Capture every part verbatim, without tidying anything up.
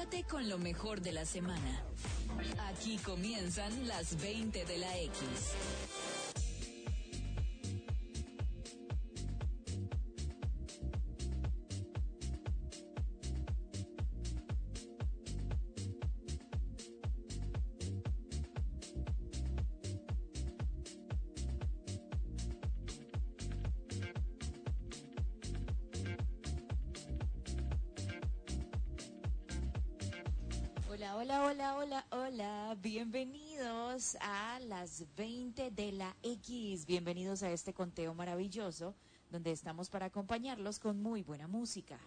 Conéctate con lo mejor de la semana. Aquí comienzan las veinte de la X. Hola, hola, hola, hola, hola, bienvenidos a las veinte de la X, bienvenidos a este conteo maravilloso donde estamos para acompañarlos con muy buena música.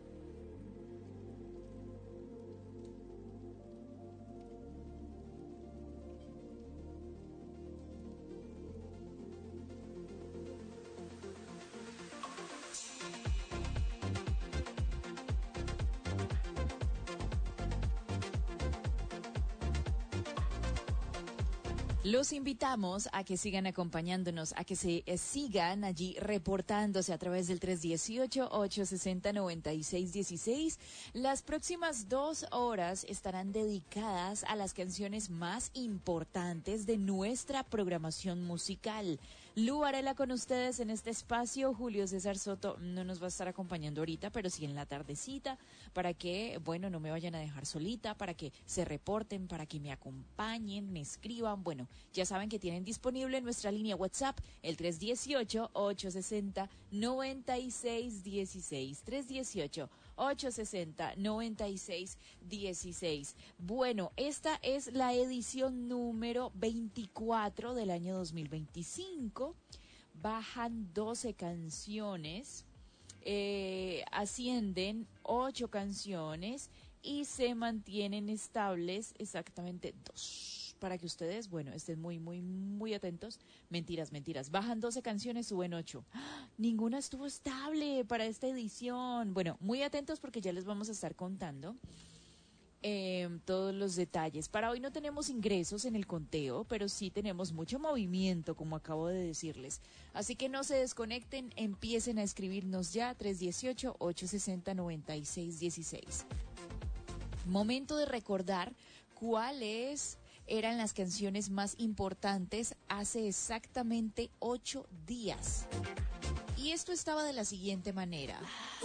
Los invitamos a que sigan acompañándonos, a que se eh, sigan allí reportándose a través del tres uno ocho, ocho seis cero, nueve seis uno seis. Las próximas dos horas estarán dedicadas a las canciones más importantes de nuestra programación musical. Lu Varela con ustedes en este espacio. Julio César Soto no nos va a estar acompañando ahorita, pero sí en la tardecita, para que, bueno, no me vayan a dejar solita, para que se reporten, para que me acompañen, me escriban, bueno. Ya saben que tienen disponible nuestra línea WhatsApp, el tres uno ocho, ocho seis cero, nueve seis uno seis, tres uno ocho, ocho seis cero, nueve seis uno seis. Bueno, esta es la edición número veinticuatro del año dos mil veinticinco. Bajan doce canciones, eh, ascienden ocho canciones y se mantienen estables exactamente dos. Para que ustedes, bueno, estén muy, muy, muy atentos. Mentiras, mentiras. Bajan doce canciones, suben ocho. ¡Ah! Ninguna estuvo estable para esta edición. Bueno, muy atentos porque ya les vamos a estar contando eh, todos los detalles. Para hoy no tenemos ingresos en el conteo, pero sí tenemos mucho movimiento, como acabo de decirles. Así que no se desconecten, empiecen a escribirnos ya, tres uno ocho, ocho seis cero, nueve seis uno seis. Momento de recordar cuáles eran las canciones más importantes hace exactamente ocho días. Y esto estaba de la siguiente manera.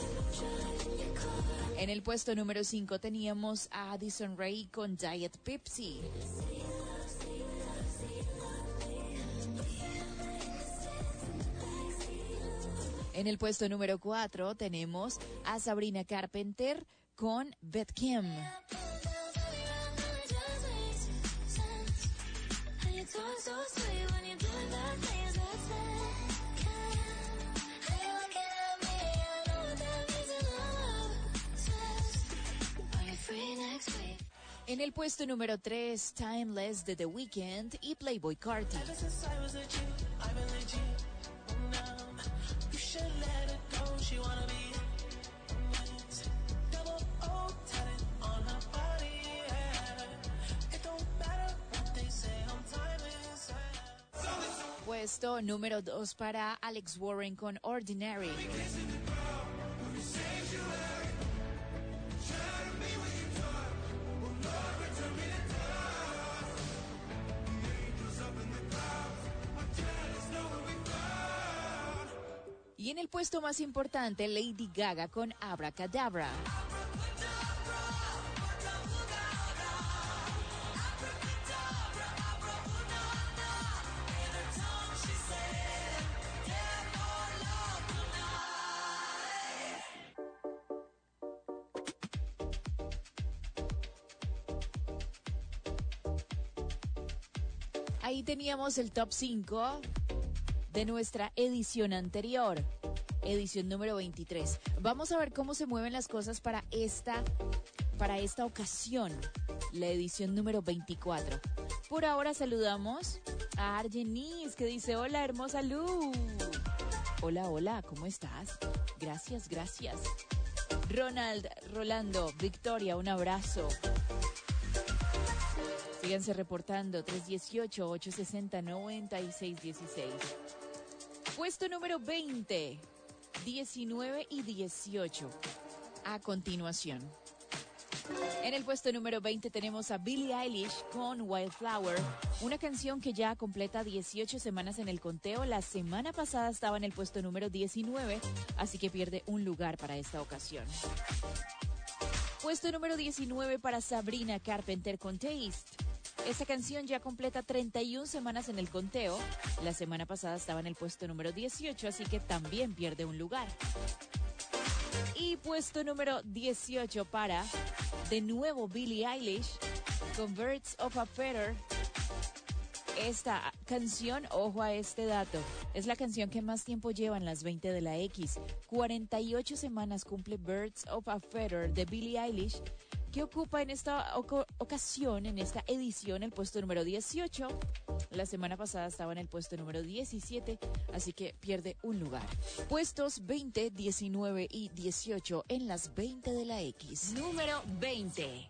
En el puesto número cinco teníamos a Addison Rae con Diet Pepsi. En el puesto número cuatro tenemos a Sabrina Carpenter con Beth Kim. En el puesto número tres, Timeless de The Weeknd y Playboi Carti. Puesto número dos para Alex Warren con Ordinary. Y en el puesto más importante, Lady Gaga con Abracadabra. Ahí teníamos el top cinco de nuestra edición anterior, edición número veintitrés. Vamos a ver cómo se mueven las cosas para esta, para esta ocasión, la edición número veinticuatro. Por ahora saludamos a Argenis, que dice: hola, hermosa Lu. Hola, hola, ¿cómo estás? Gracias, gracias. Ronald, Rolando, Victoria, un abrazo. Síganse reportando, tres uno ocho, ocho seis cero, nueve seis uno seis. Puesto número veinte, diecinueve y dieciocho. A continuación. En el puesto número veinte tenemos a Billie Eilish con Wildflower, una canción que ya completa dieciocho semanas en el conteo. La semana pasada estaba en el puesto número diecinueve, así que pierde un lugar para esta ocasión. Puesto número diecinueve para Sabrina Carpenter con Taste. Esta canción ya completa treinta y una semanas en el conteo. La semana pasada estaba en el puesto número dieciocho, así que también pierde un lugar. Y puesto número dieciocho para, de nuevo, Billie Eilish con Birds of a Feather. Esta canción, ojo a este dato, es la canción que más tiempo lleva en las veinte de la X. cuarenta y ocho semanas cumple Birds of a Feather de Billie Eilish, que ocupa en esta oco- ocasión, en esta edición, el puesto número dieciocho. La semana pasada estaba en el puesto número diecisiete, así que pierde un lugar. Puestos veinte, diecinueve y dieciocho en las veinte de la X. Número veinte.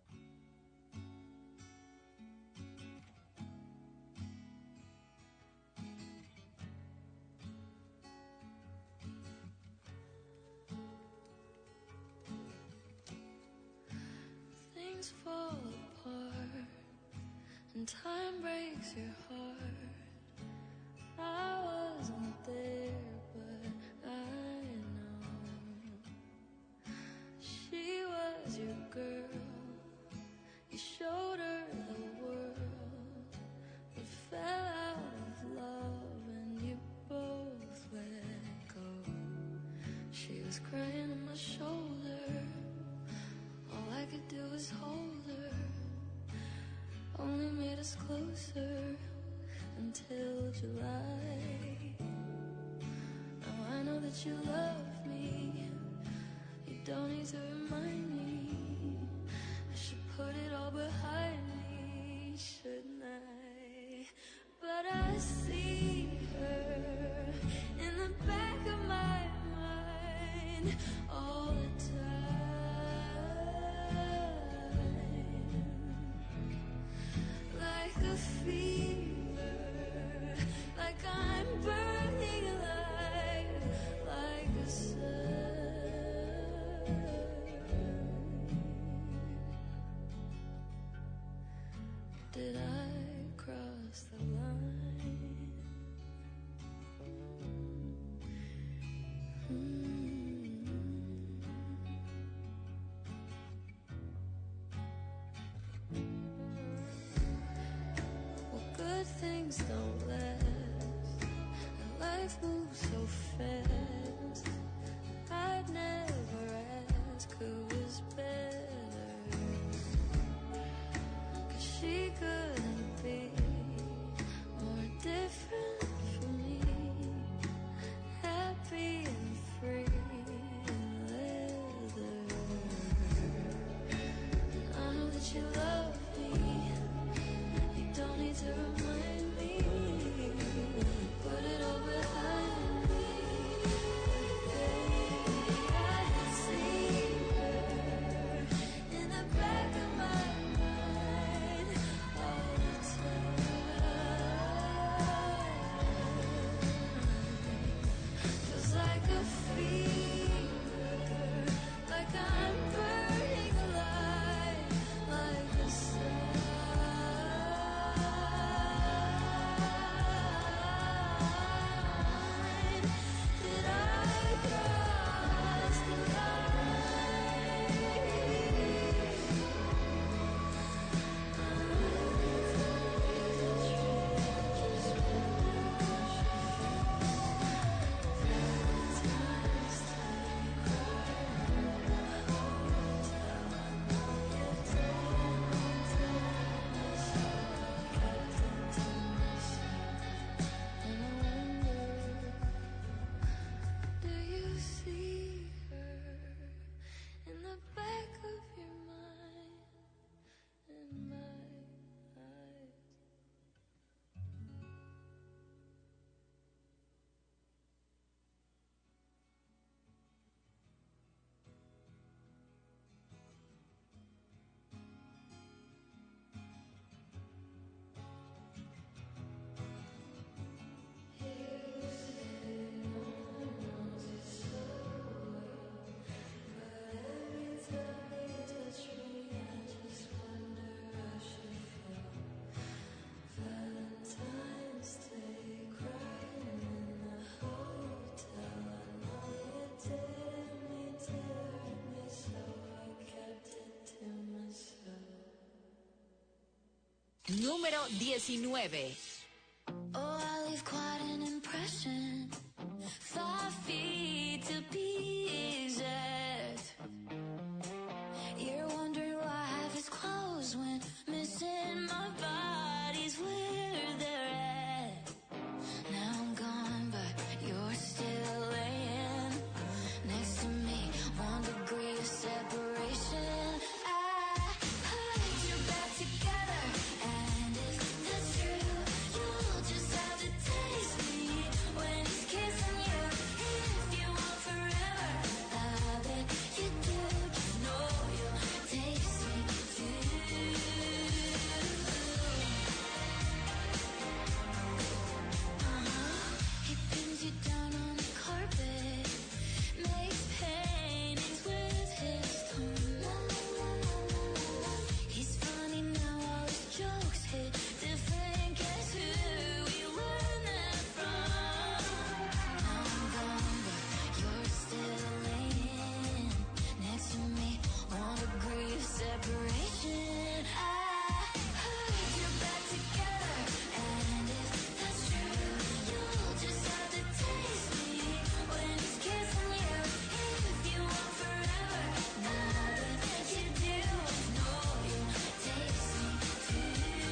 Things fall apart and time breaks your heart. I wasn't there, but I know she was your girl. You showed her the world, but fell out of love and you both let go. She was crying on my shoulder. All I could do was hold her. Only made us closer until July. Now I know that you love me. You don't need to remind me. I should put it all behind me, shouldn't I? But I see her in the back of my mind all the time. Like a fever, like I'm burning alive, like a sun. Did I cross the line? Mm. Well, good things don't last, and life moves so fast. I'd never ask who was better, 'cause she couldn't be more different from me. Happy and free in leather. I know that you love me. You don't need to remind me. Put it all behind me. Número diecinueve. Oh, I leave quite an impression. Five feet to be exact. You're wondering why half is closed when missing my body's where they're at. Now I'm gone, but you're still laying next to me. One degree of separation. I put your back together, and if that's true, you'll just have to taste me when he's kissing you. If you want forever, I bet you do. You know you'll taste me too. Uh-huh. He pins you down on the carpet, makes paintings with his tongue. He's funny now, all his jokes hit different. Guess who we learned that from? Now I'm gone, but you're still laying next to me. One degree of separation. I put your back together, and if that's true, you'll just have to taste me when he's kissing you. If you want forever, I bet you do. Know you'll taste me too.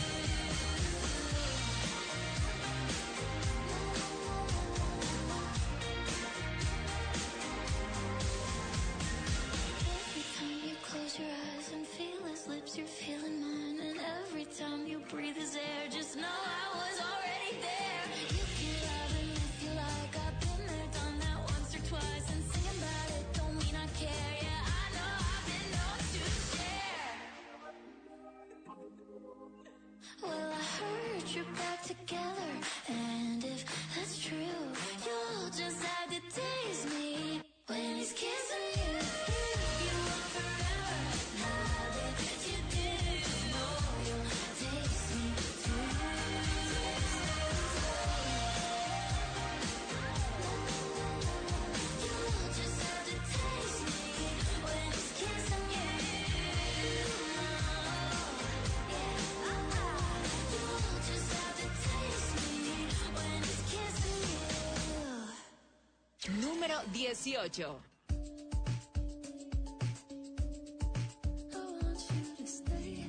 Every time you close your eyes and feel his lips, you're feeling mine. And every time you breathe his air, just know I was already there. You can love him if you like. I've been there, done that once or twice. And singing about it don't mean I care. Yeah, I know I've been known to share. Well, I heard you're back together, and if that's true, you'll just have to taste me when he's kissing you. If you want forever, I bet you do. Know you'll taste me too. You'll just have to taste me when he's kissing you. You'll just have to taste me when he's kissing you. Número dieciocho. I want you to stay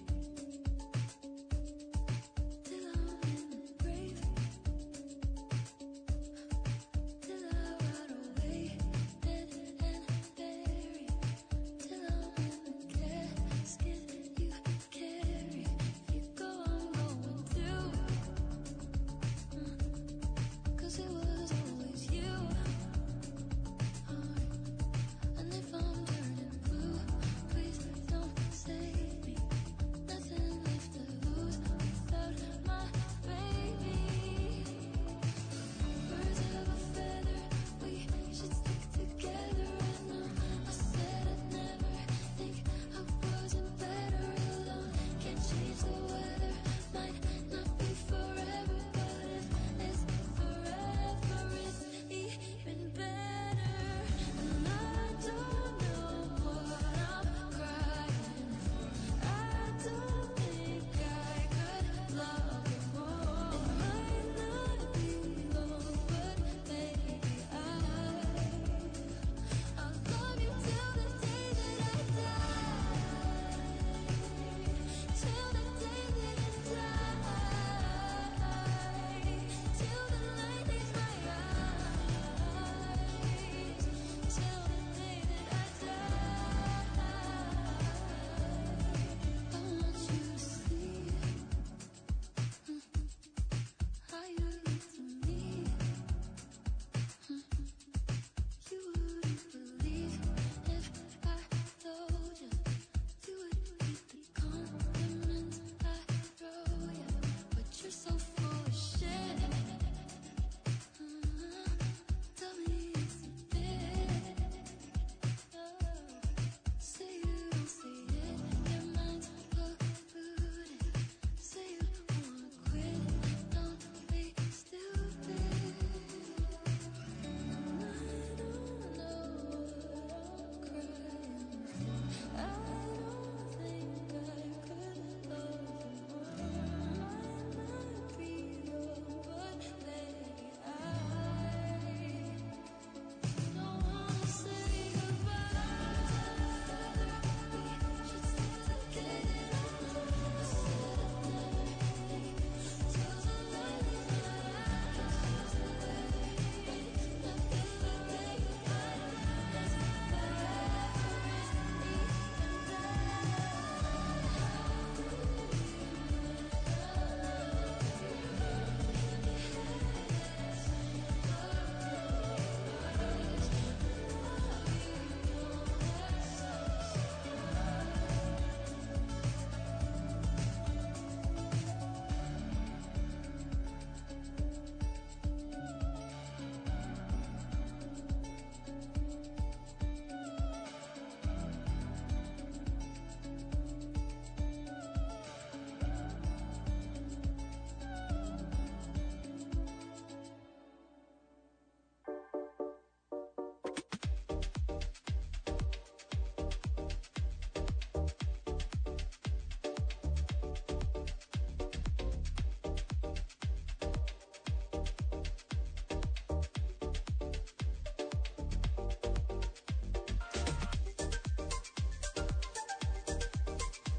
till I'm in the grave, till I rot away, dead and buried, till I'm in the casket you carry. If you go, I'm going too, 'cause it was always you.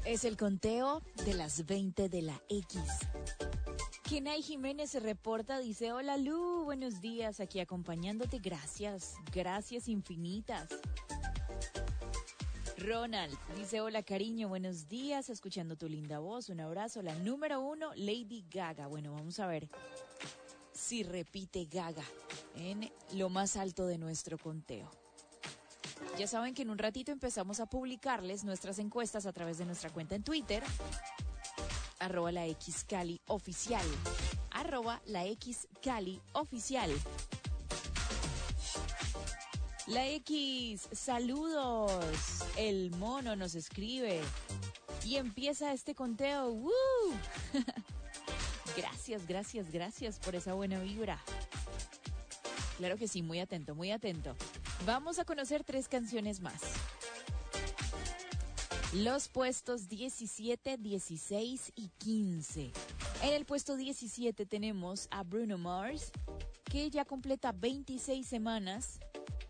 Es el conteo de las veinte de la X. Kenay Jiménez se reporta, dice, hola Lu, buenos días, aquí acompañándote, gracias, gracias infinitas. Ronald dice, hola cariño, buenos días, escuchando tu linda voz, un abrazo, la número uno, Lady Gaga. Bueno, vamos a ver si repite Gaga en lo más alto de nuestro conteo. Ya saben que en un ratito empezamos a publicarles nuestras encuestas a través de nuestra cuenta en Twitter, arroba la X Cali oficial, arroba la X Cali oficial. La X, saludos, el mono nos escribe y empieza este conteo. ¡Woo! Gracias, gracias, gracias por esa buena vibra. Claro que sí, muy atento, muy atento. Vamos a conocer tres canciones más. Los puestos diecisiete, dieciséis y quince. En el puesto diecisiete tenemos a Bruno Mars, que ya completa veintiséis semanas.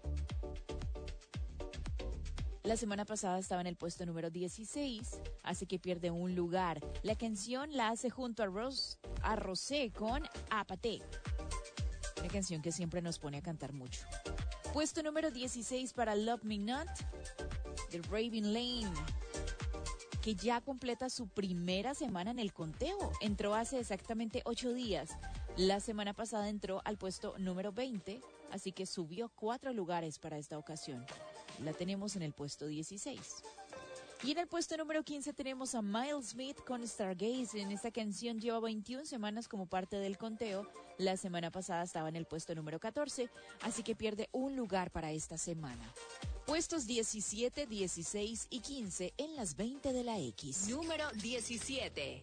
La semana pasada estaba en el puesto número dieciséis, así que pierde un lugar. La canción la hace junto a, Ros, a Rosé con Apate. Una canción que siempre nos pone a cantar mucho. Puesto número dieciséis para Love Me Not, de Raven Lane, que ya completa su primera semana en el conteo. Entró hace exactamente ocho días. La semana pasada entró al puesto número veinte, así que subió cuatro lugares para esta ocasión. La tenemos en el puesto dieciséis. Y en el puesto número quince tenemos a Miles Smith con Stargaze. En esta canción lleva veintiuna semanas como parte del conteo. La semana pasada estaba en el puesto número catorce, así que pierde un lugar para esta semana. Puestos diecisiete, dieciséis y quince en las veinte de la X. Número diecisiete.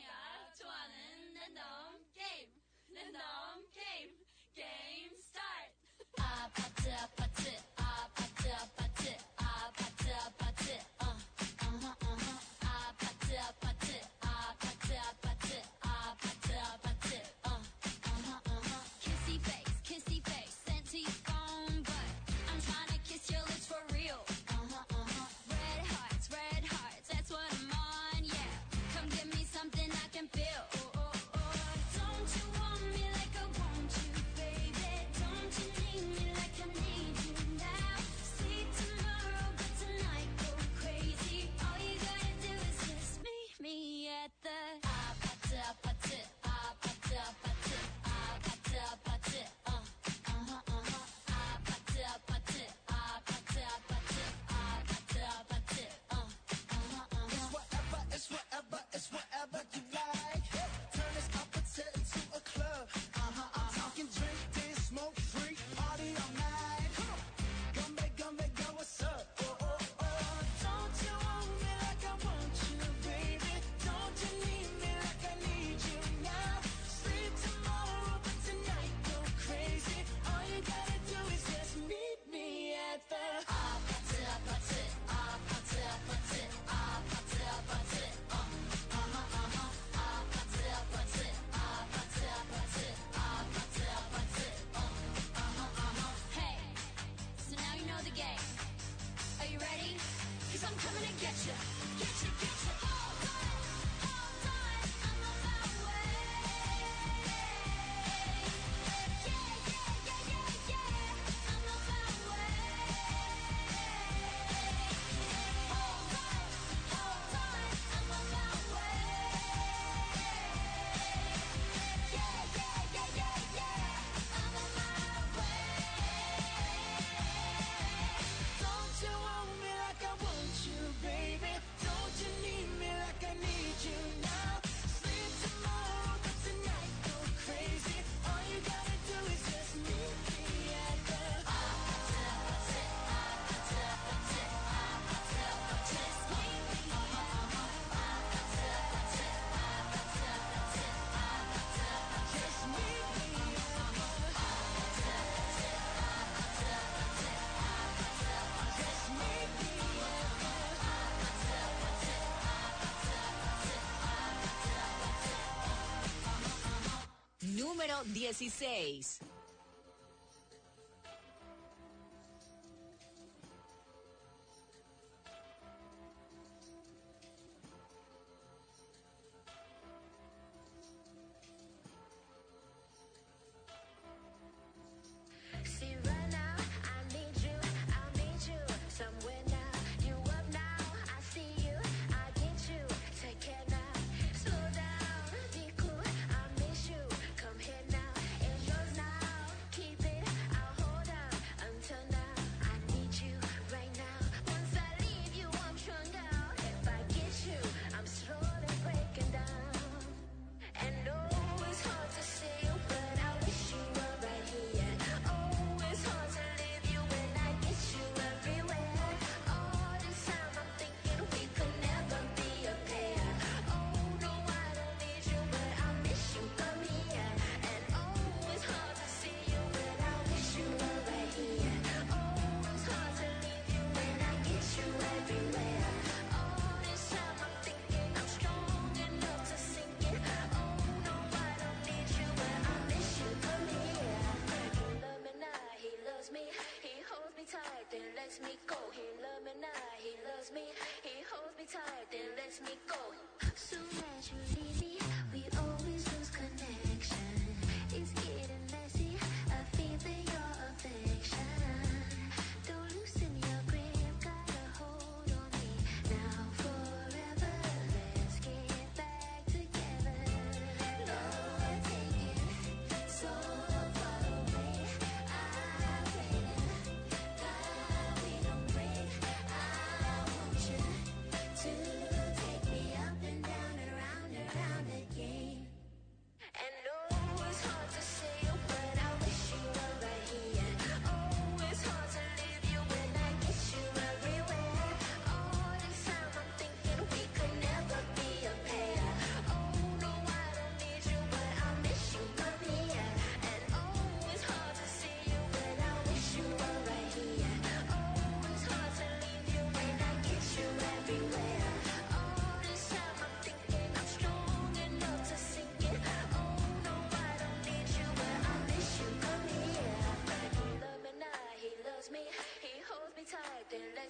Número dieciséis.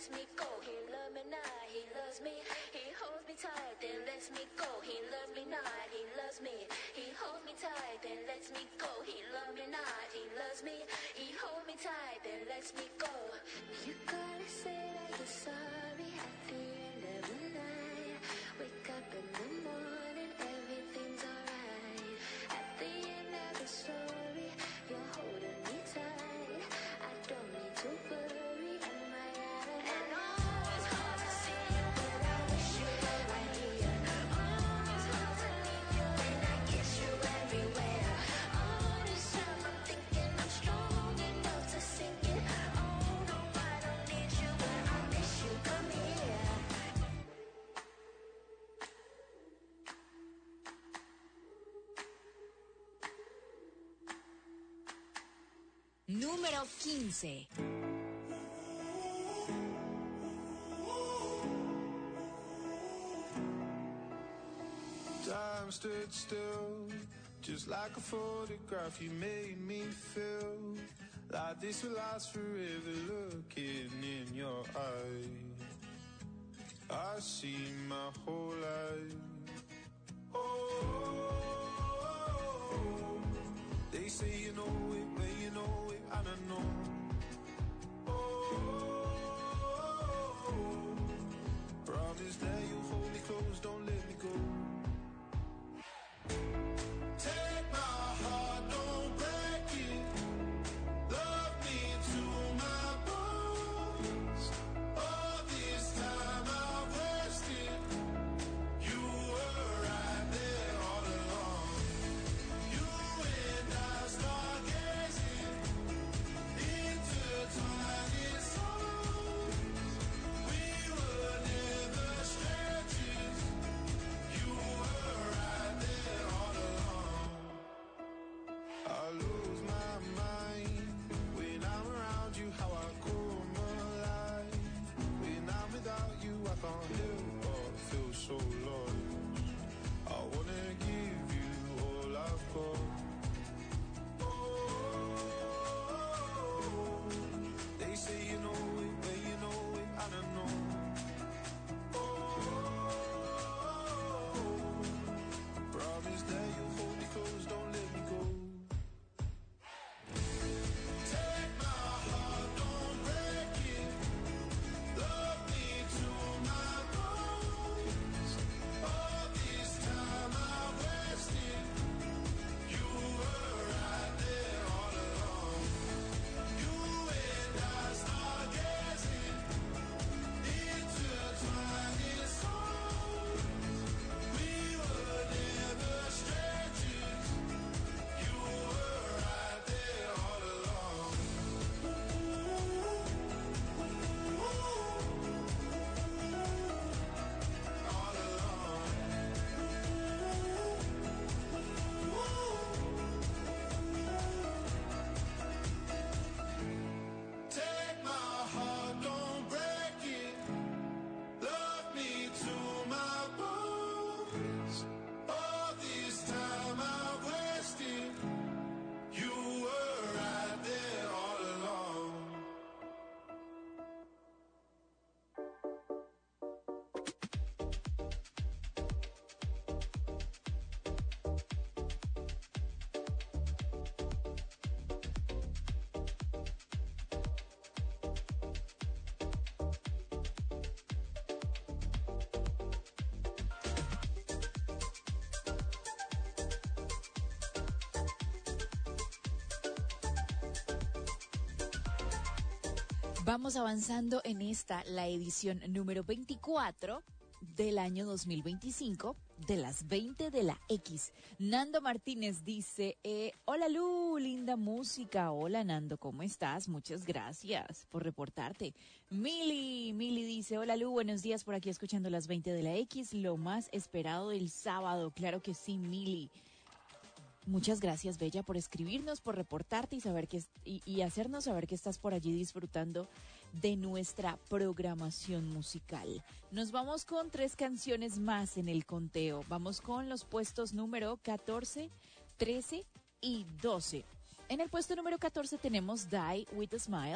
lets me go. He loves me not, he loves me. He holds me tight, then lets me go. He loves me not, he loves me. He holds me tight, then lets me go. He loves me not, he loves me. He holds me tight, then lets me go. You gotta say that you're sorry at the end of the night. Wake up in the morning, everything's alright. At the end of the story, you're holding me tight. I don't need to worry, am I out of and oh, it's hard to see you, but I wish you were right here. Oh, it's hard to leave you, and I kiss you everywhere. All this time I'm thinking I'm strong enough to sing it. Oh no, I don't need you, but I miss you. Come here. Número quince. Time stood still, just like a photograph. You made me feel like this will last forever. Looking in your eyes, I see my whole life. Oh, they say you know it, but you know it, and I know. Oh, promise that you'll hold me close, don't let me go. Take my heart, don't break it. Love me to my bones. All this time I've wasted. You were right there all along. You and I stargazing, intertwined in songs. We were never strangers. You were right there all along. I lose my mind when I'm around you, how I come alive. When I'm without you, I can't help but feel so lost. I wanna give you all I've got. Oh, they say you know it, but you know it, and I know. Oh, promise that you'll hold me close, don't let me go. Take my heart, don't break it. Love me to my bones. All this time I've wasted. You were right there all along. You and I stargazing, intertwined in songs. We were never strangers. You were right there all along. All along. Take my heart, don't break it. Love me to my bones. All this time I've wasted. You were right there all along. Vamos avanzando en esta, la edición número veinticuatro del año dos mil veinticinco de las veinte de la X. Nando Martínez dice, eh, hola Lu, linda música. Hola Nando, ¿cómo estás? Muchas gracias por reportarte. Mili, Mili dice, hola Lu, buenos días por aquí escuchando las veinte de la X, lo más esperado del sábado. Claro que sí, Mili. Muchas gracias, Bella, por escribirnos, por reportarte y saber que y, y hacernos saber que estás por allí disfrutando de nuestra programación musical. Nos vamos con tres canciones más en el conteo. Vamos con los puestos número catorce, trece y doce. En el puesto número catorce tenemos Die With a Smile,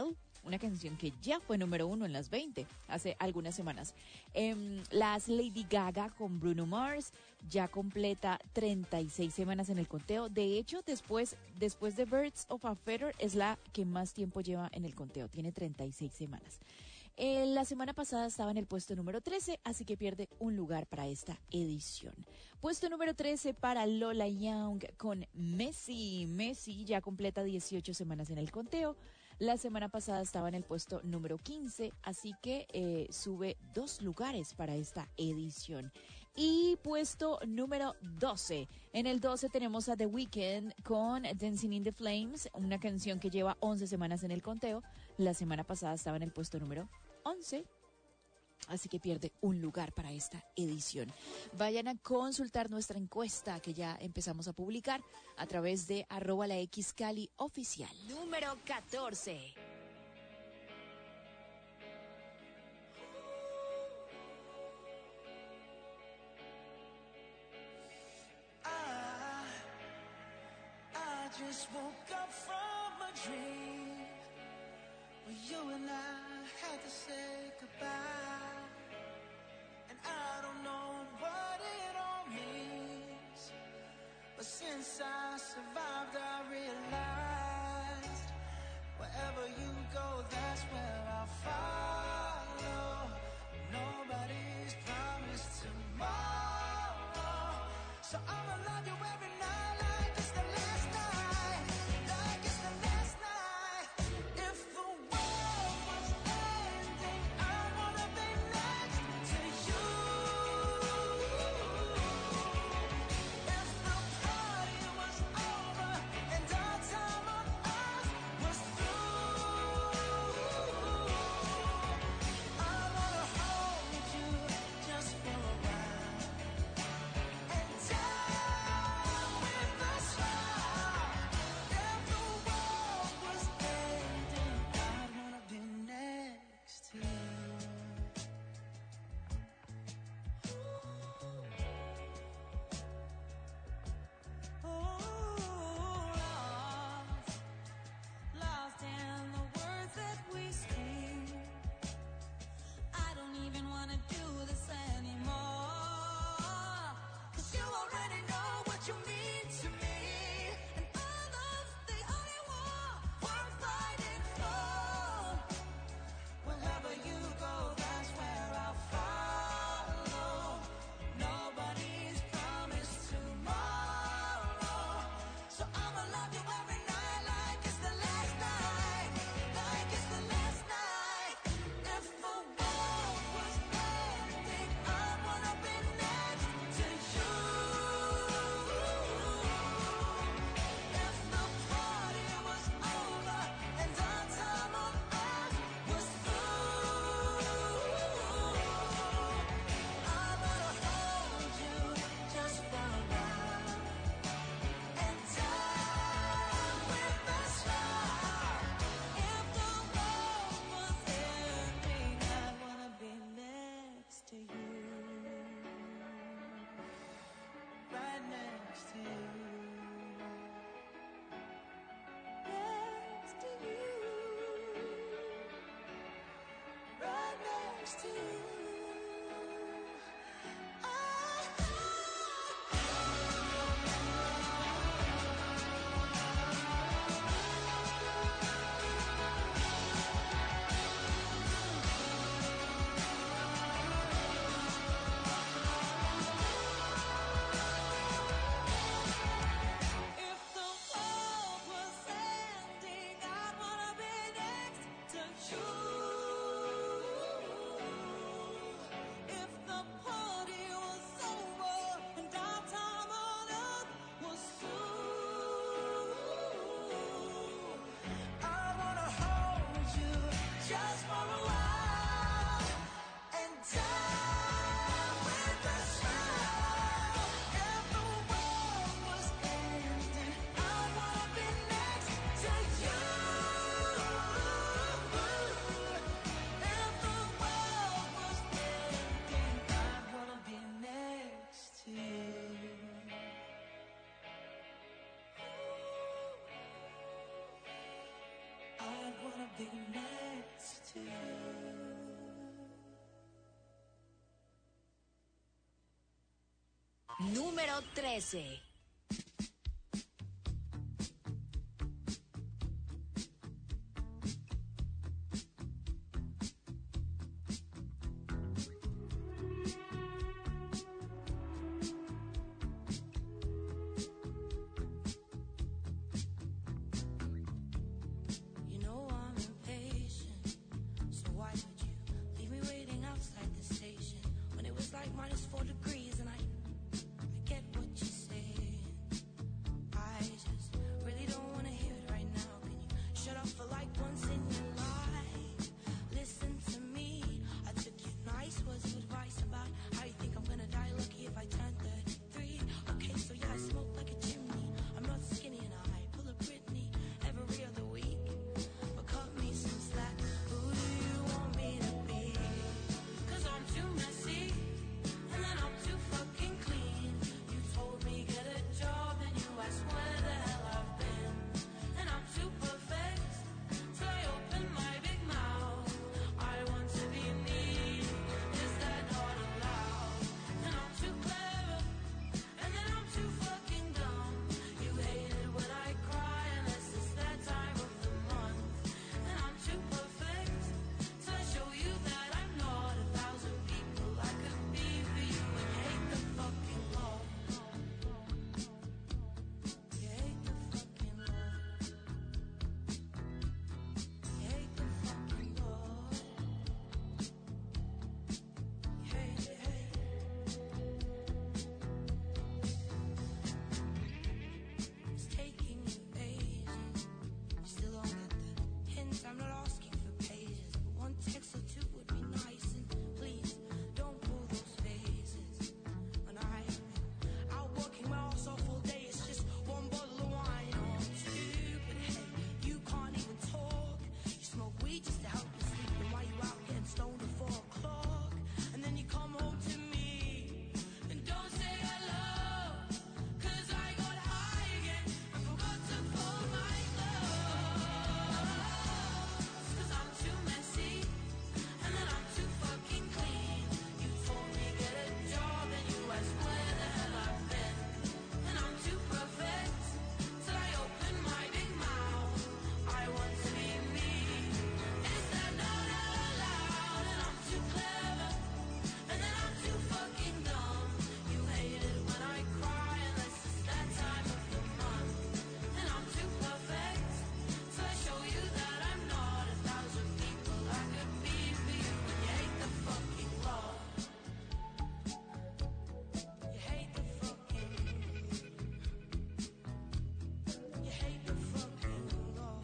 una canción que ya fue número uno en las veinte hace algunas semanas. Em, las Lady Gaga con Bruno Mars ya completa treinta y seis semanas en el conteo. De hecho, después, después de Birds of a Feather es la que más tiempo lleva en el conteo, tiene treinta y seis semanas. Eh, la semana pasada estaba en el puesto número trece, así que pierde un lugar para esta edición. Puesto número trece para Lola Young con Messi. Messi ya completa dieciocho semanas en el conteo. La semana pasada estaba en el puesto número quince, así que eh, sube dos lugares para esta edición. Y puesto número doce. En el doce tenemos a The Weeknd con Dancing in the Flames, una canción que lleva once semanas en el conteo. La semana pasada estaba en el puesto número once. Así que pierde un lugar para esta edición. Vayan a consultar nuestra encuesta que ya empezamos a publicar a través de arroba la X Cali oficial. Número catorce. I, I just woke up from a dream where you and I had to say goodbye. And I don't know what it all means, but since I survived, I realized wherever you go, that's where I'll follow. Nobody's promised tomorrow, so I'ma love you every night like it's the last night, like it's the last night. If the world was ending, I wanna be next to you. If the party was over and our time on earth was through, I wanna hold you just for a while and die with a smile. If the world was ending, I'd wanna be next to you. Oh, lost, lost in the words that we speak. I don't even wanna do this anymore, 'cause you already know what you mean to me. And all of the only war worth fighting for. Wherever you go, that's where I'll follow. Nobody's promised tomorrow, so I'ma love you every night like it's the last night, like it's the last night. If the world was ending, I wanna be next to you. If the party was over and our time on earth was through, I wanna hold you just for a while and die with a smile. If the world was ending, I wanna be next to you, right next to you, next to you, right next to you. If the world was ending, I'd wanna be next to you. If the party was over and our time on earth was through, I wanna hold you just for a while and die with a smile. If the world was ending, I wanna be next to you. If the world was ending, I wanna be next to you. I wanna be next Número trece. You know I'm impatient, so why would you leave me waiting outside the station when it was like minus four degrees and I, I get what you're saying. I just really don't want to hear it right now. Can you shut up for like once in your life? Listen to me. I took your nice words of advice about how you think I'm gonna die lucky if I turn thirty-three. Okay, so yeah, I smoke like a chimney. I'm not skinny and I pull a Britney every other week. But cut me some slack. Who do you want me to be? Cause I'm too messy and then I'm too fucking clean. You told me get a job and you asked where the hell I've been. And I'm too perfect, so I open my big mouth. I want to be me, is that not allowed? And I'm too clever, and then I'm too fucking dumb. You hate it when I cry unless it's that time of the month. And I'm too perfect, so I show you that I'm not a thousand people I could be for you. And you hate the fucking law. You hate the fucking law. You hate the fucking law. You hate it, hate it. It's taking you ages. You still don't get the hint. I'm not asking for pages, but one text or two would be nice. And please don't pull those phases. When I've been out working my ass off all day, it's just one bottle of wine or two. But hey, you can't even talk. You smoke weed just to help you sleep. And while you out getting stoned at four o'clock, and then you come home to me and don't say hello. Cause I got high again and forgot to pull my clothes. Cause I'm too messy and then I'm too fucking clean. You told me get a job and you asked where the hell I've been. And I'm too perfect, so I open my big mouth. I want to be me, is that not allowed? And I'm too clever, and then I'm too fucking dumb. You hate it when I cry unless it's that time of the month. And I'm too perfect, so I show you that I'm not a thousand people I could be for you. And you hate the fucking law. You hate the fucking. You hate the fucking law.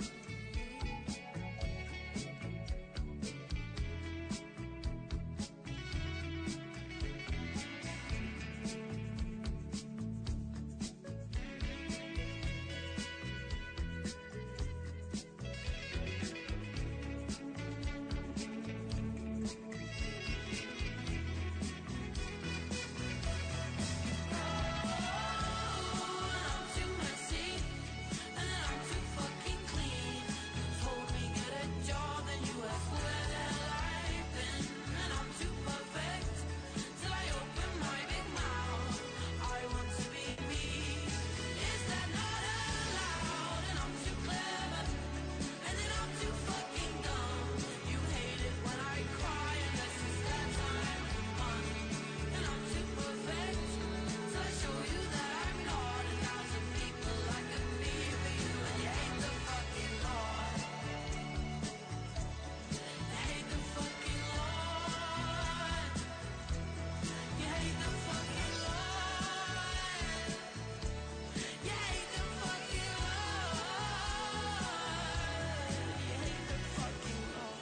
I'm too messy, and then I'm too fucking clean. You told me get a job, and you asked where the hell I've been. And I'm too perfect, till I open my big mouth. I want to be me, is that not allowed? And I'm too clever, and then I'm too fucking dumb. You hate it when I cry unless it's that time of month. And I'm too perfect, so I show you that I'm not a thousand people I could be for you. And you hate the fucking law. You hate the fucking law. You hate the fucking law. You hate the fucking law. You hate the fucking law.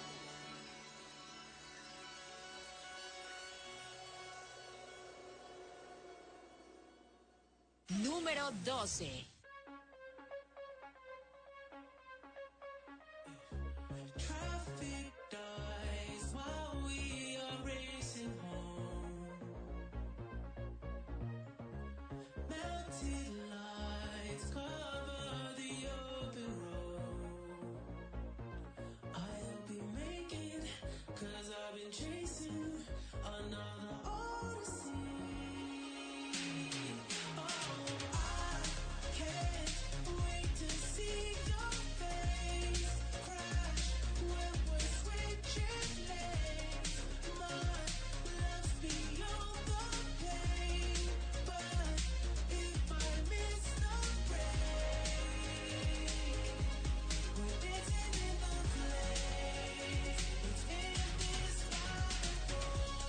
Número doce. Traffic dies while we are racing home. Melted lights cover the open road. I'll be making chasing another odyssey. Oh, I can't wait to see your face crash when we're switching lanes. My love's beyond the pain, but if I miss the break, we're dancing in the place. It's indescribable.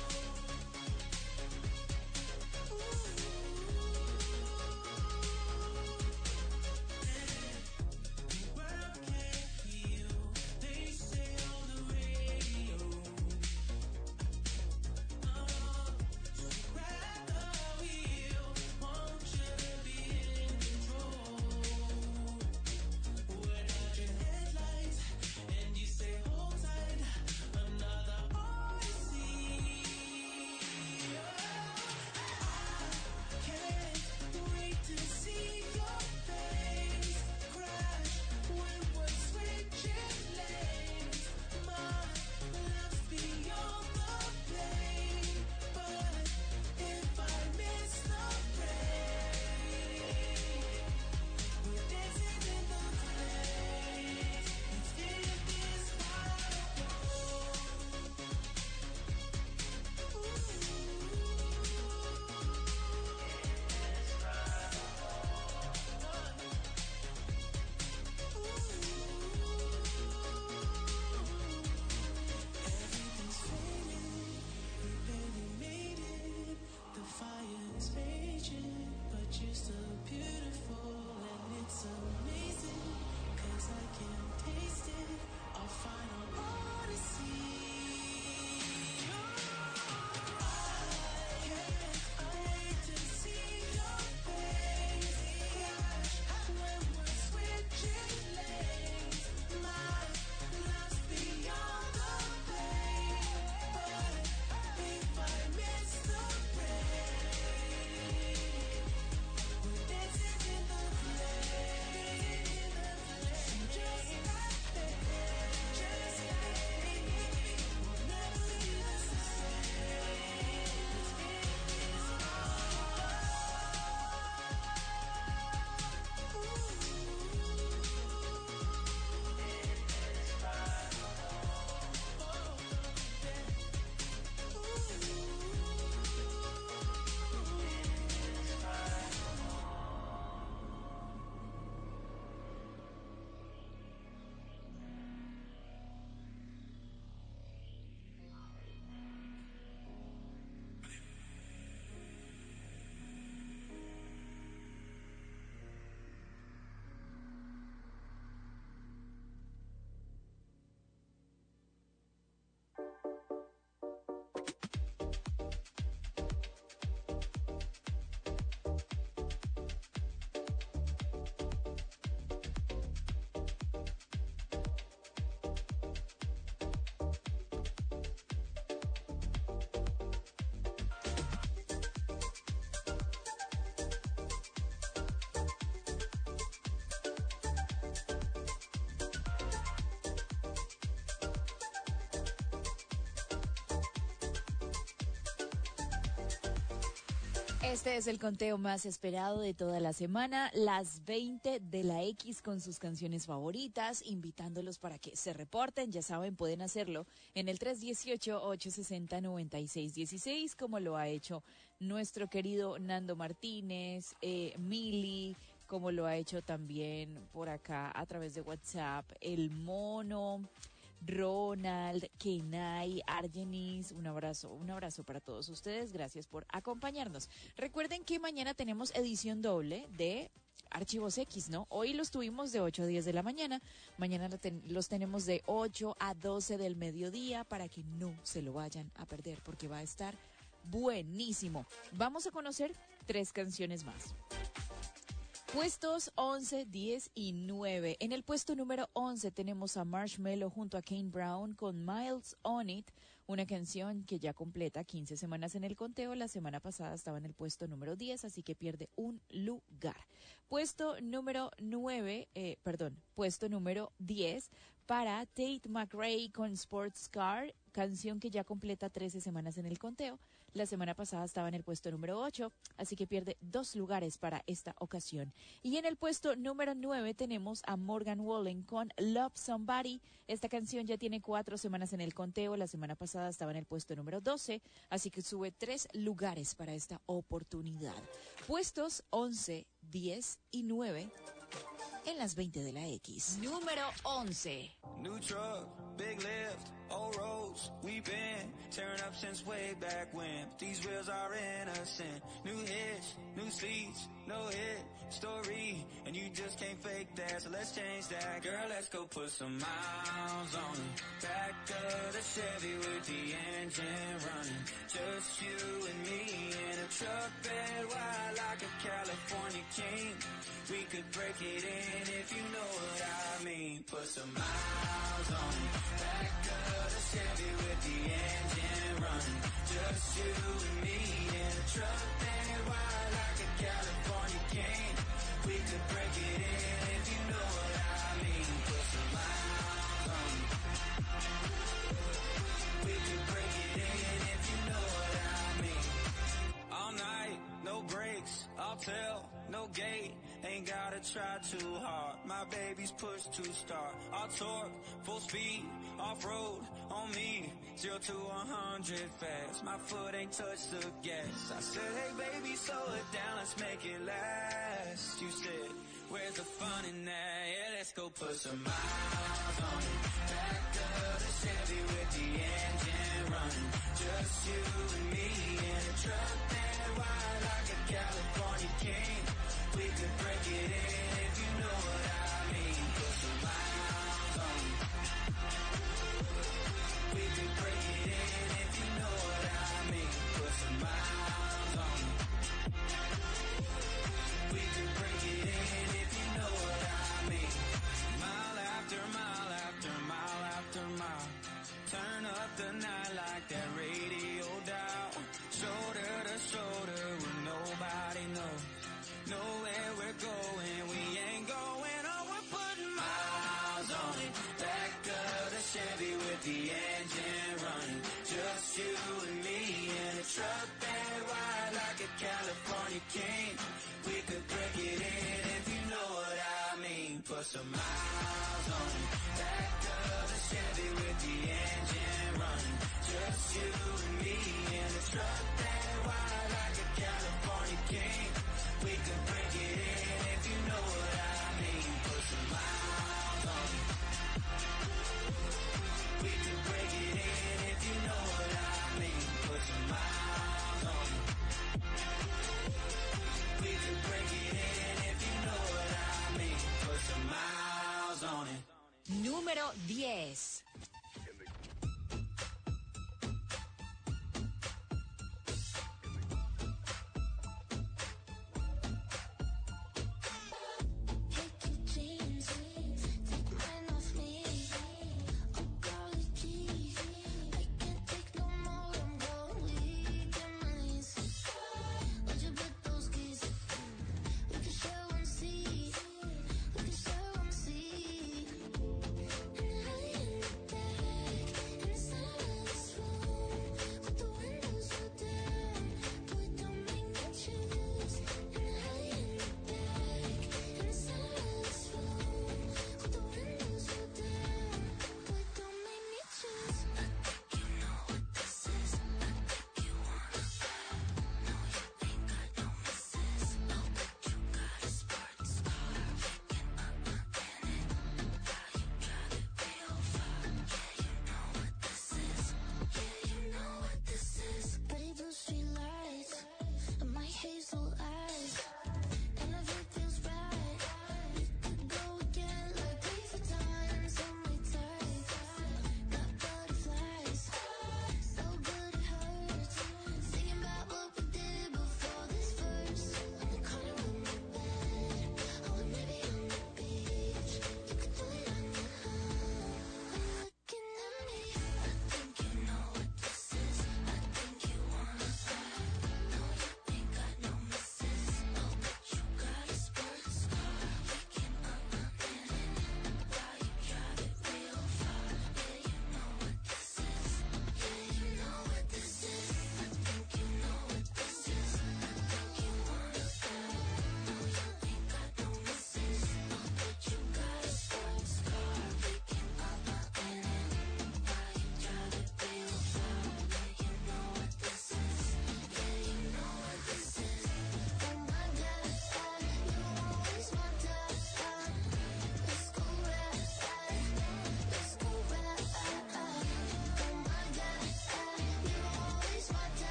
The world can't heal, they say on the radio. So grab the wheel, want you to be in control. We're dodging headlights, and you say hold tight, another odyssey. Can't wait to see your face crash when we're switching lanes. My love's beyond the pain, but if I miss the break, we're dancing in the place. It's indescribable. Everything's fading, we barely made it. The fire is raging, but you're still beautiful, and it's amazing, 'cause I can taste it, our final odyssey. I can't wait to see your face crash when we're switching lanes. My love's beyond the pain, but if I miss the break, we're dancing in the place. Just like that, just like me, we'll never leave us the same. It's Este es el conteo más esperado de toda la semana, las veinte de la X con sus canciones favoritas, invitándolos para que se reporten. Ya saben, pueden hacerlo en el tres uno ocho, ocho seis cero, nueve seis uno seis, como lo ha hecho nuestro querido Nando Martínez, eh, Mili, como lo ha hecho también por acá a través de WhatsApp, El Mono, Ronald, Kenai, Argenis, un abrazo, un abrazo para todos ustedes, gracias por acompañarnos. Recuerden que mañana tenemos edición doble de Archivos X, ¿no? Hoy los tuvimos de ocho a diez de la mañana, mañana lo ten- los tenemos de ocho a doce del mediodía para que no se lo vayan a perder porque va a estar buenísimo. Vamos a conocer tres canciones más. Puestos once, diez y nueve. En el puesto número once tenemos a Marshmello junto a Kane Brown con Miles on It, una canción que ya completa quince semanas en el conteo. La semana pasada estaba en el puesto número diez, así que pierde un lugar. Puesto número nueve, eh, perdón, puesto número diez para Tate McRae con Sports Car, canción que ya completa trece semanas en el conteo. La semana pasada estaba en el puesto número ocho, así que pierde dos lugares para esta ocasión. Y en el puesto número nueve tenemos a Morgan Wallen con Love Somebody. Esta canción ya tiene cuatro semanas en el conteo. La semana pasada estaba en el puesto número doce, así que sube tres lugares para esta oportunidad. Puestos once, diez y nueve en las veinte de la X. Número once. New truck, big lift, old roads, we've been tearing up since way back when. These wheels are innocent. New hitch, new seats, no hit story, and you just can't fake that, so let's change that. Girl, let's go put some miles on it. Back of the Chevy with the engine running. Just you and me in a truck bed wide like a California king. We could break it in if you know what I mean. Put some miles on it. Back of the Chevy with the engine running. Just you and me in a truck bed wide like a California king. We could break it in if you know what I mean. Put some miles on it. We could break it in if you know what I mean. All night, no brakes, I'll tell, no gate. Ain't gotta try too hard. My baby's push to start. I'll torque, full speed, off-road, on me. Zero to a hundred fast. My foot ain't touched the gas. I said, hey baby, slow it down, let's make it last. You said, where's the fun in that? Yeah, let's go put some miles on it. Back of the Chevy with the engine running. Just you and me in a truck that wide like a California king. We could break it in if you know what I mean. Put some miles on it. We could break it in if you know what I mean. Put some miles on it. We could break it in if you know what I mean. Mile after mile after mile after mile. Turn up the night like that radio dial. Shoulder to shoulder with nobody knows. Know where we're going, we ain't going, oh, we're putting miles on it. Back of the Chevy with the engine running. Just you and me in a truck that wide like a California king. We could break it in if you know what I mean. Put some miles on it. Back of the Chevy with the engine running. Just you and me in a truck that wide like a California king. We could break it in if you know what I mean. Put some miles on it. We could break it in if you know what I mean. Put some miles on it. We could break it in if you know what I mean. Put some miles on it. Número diez. We can share one seat. And I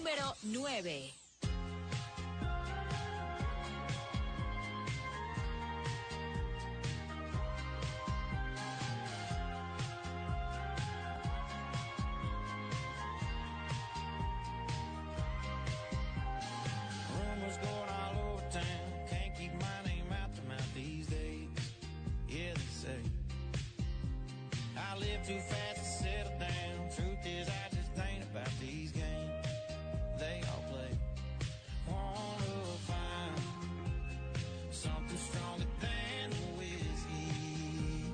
Número nueve. Rumors going all over town. Can't keep my name out the mouth these days. Yeah, they say I live too fast to settle down. Truth is, I just ain't about these games they all play. Wanna find something stronger than the whiskey.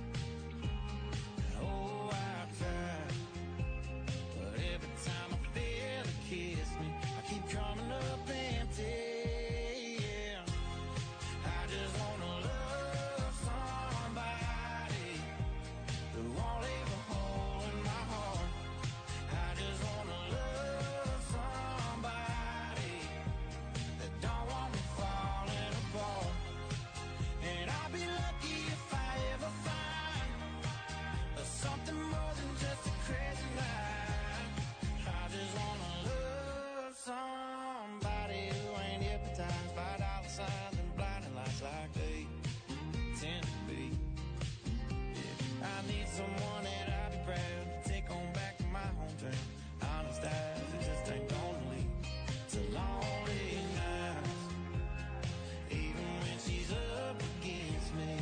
Oh, I try, but every time I feel it kiss me, I keep coming up empty. Yeah, I just wanna love somebody who won't leave a hole in my heart. I just wanna love somebody that don't want me falling apart. And I'll be lucky if I ever find something more than just a crazy night. I just wanna love somebody who ain't hypnotized by dollar signs and blinding lights like they tend to be. Yeah, I need someone that I'd be proud to take on back to my hometown. Honest eyes, it just ain't gonna leave to lonely nights. Even when she's up against me,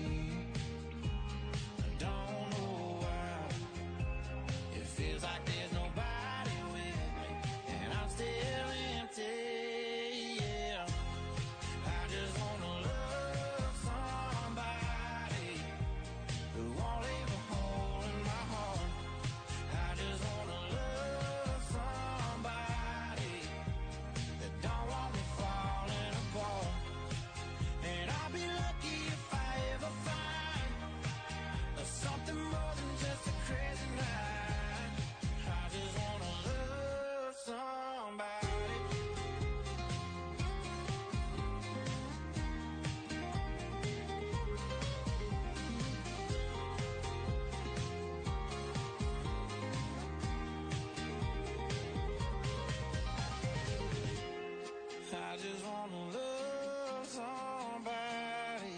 I don't know why. It feels like there's nobody with me, and I'm still empty. Yeah, I just wanna love somebody who won't leave a hole in my heart. I just wanna love somebody that don't want me falling apart. And I'll be lucky if I ever find something more than just a crazy night. I just wanna love somebody. I just wanna love somebody.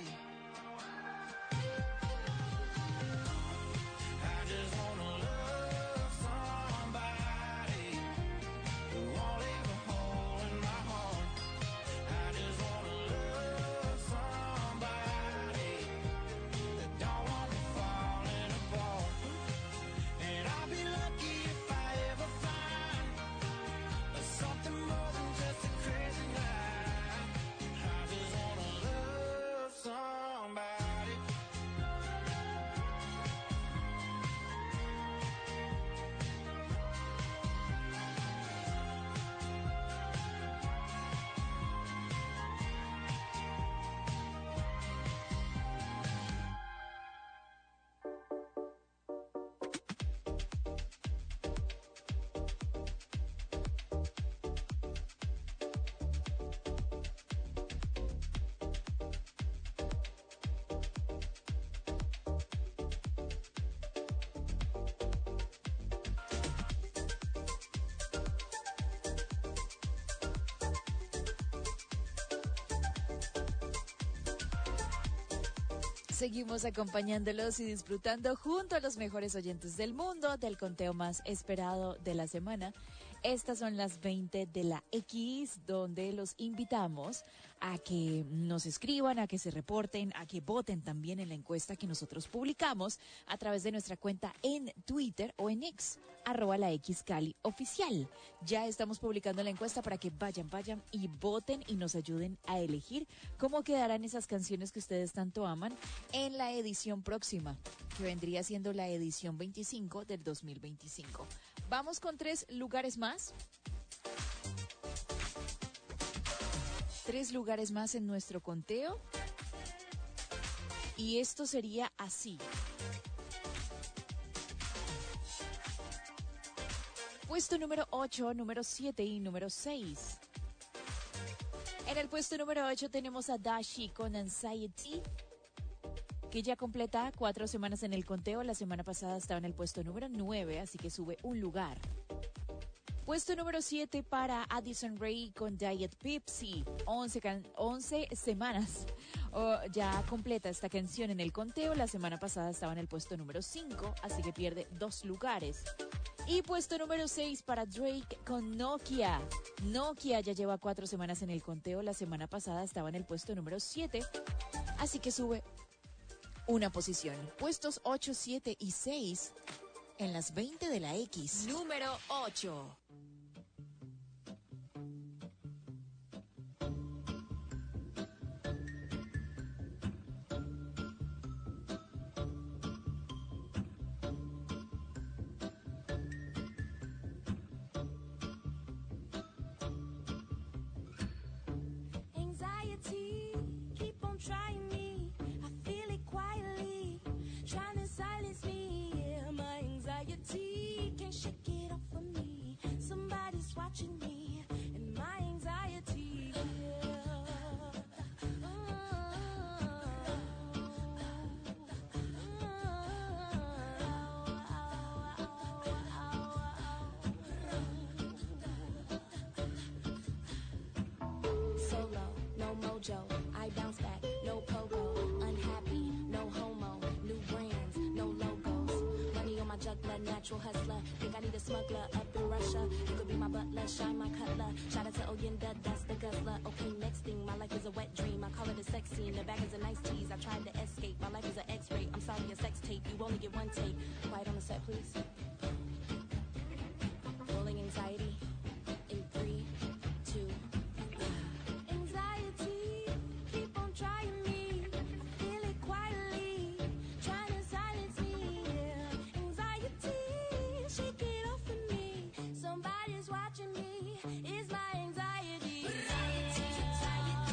I just wanna love somebody who won't leave a hole in my heart. I just wanna love somebody that don't want me falling apart. And I'll be lucky if I ever find something more than just a crazy night. I just wanna love somebody. Seguimos acompañándolos y disfrutando junto a los mejores oyentes del mundo del conteo más esperado de la semana. Estas son las veinte de la X, donde los invitamos a que nos escriban, a que se reporten, a que voten también en la encuesta que nosotros publicamos a través de nuestra cuenta en Twitter o en X, arroba la X Cali oficial. Ya estamos publicando la encuesta para que vayan, vayan y voten y nos ayuden a elegir cómo quedarán esas canciones que ustedes tanto aman en la edición próxima, que vendría siendo la edición veinticinco del dos mil veinticinco. Vamos con tres lugares más. Tres lugares más en nuestro conteo. Y esto sería así. Puesto número ocho, número siete y número seis. En el puesto número ocho tenemos a Dashi con Anxiety, que ya completa cuatro semanas en el conteo. La semana pasada estaba en el puesto número nueve, así que sube un lugar. Puesto número siete para Addison Rae con Diet Pepsi. once, can- once semanas oh, ya completa esta canción en el conteo. La semana pasada estaba en el puesto número cinco, así que pierde dos lugares. Y puesto número seis para Drake con Nokia. Nokia ya lleva cuatro semanas en el conteo. La semana pasada estaba en el puesto número siete, así que sube una posición. Puestos ocho, siete y seis en las veinte de la X. Número ocho. Anxiety, keep on trying me. I feel it quietly, trying to silence me. Yeah, my anxiety can't shake it off of me. Somebody's watching me, and my anxiety. Yeah. Solo, no mojo, I bounce back, no pogo, unhappy, no homo, new brands, no logos, money on my juggler, natural hustler, think I need a smuggler up in Russia, you could be my butler, shine my cutler, shout out to Oyenda, that's the guzzler, okay next thing, my life is a wet dream, I call it a sex scene, the bag is a nice tease, I tried to escape, my life is an x-ray, I'm sorry a sex tape, you only get one take, quiet on the set please, rolling anxiety, in three, two, anxiety, keep on trying me. I feel it quietly, trying to silence me. Yeah. Anxiety, shake it off of me. Somebody's watching me. It's my anxiety. Anxiety, anxiety,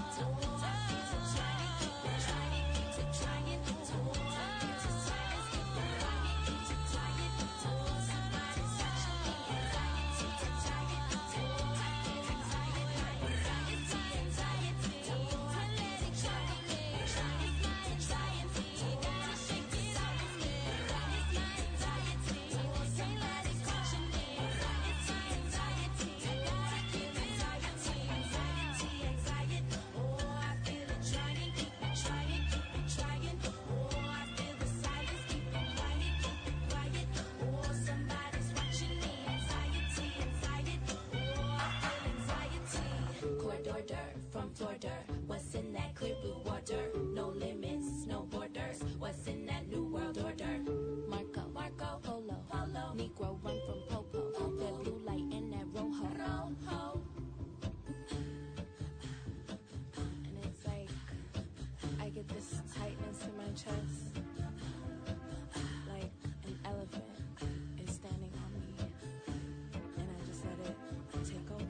from Florida. What's in that clear blue water? No limits, no borders. What's in that new world order? Marco, Marco, Polo, Polo. Negro run from Popo. That blue light and that rojo. Rojo. And it's like I get this tightness in my chest, like an elephant is standing on me, and I just let it take over.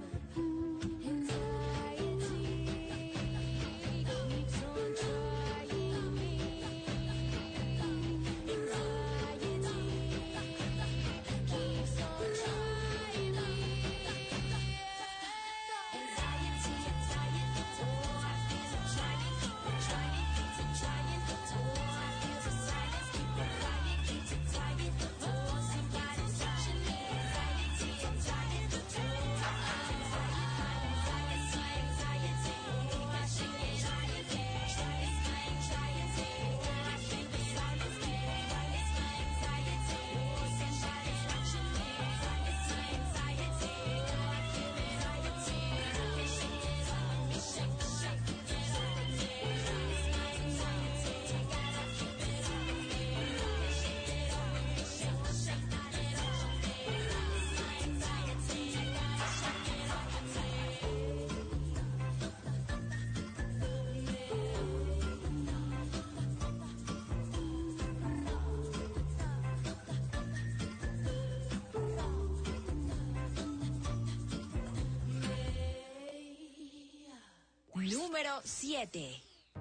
Número siete.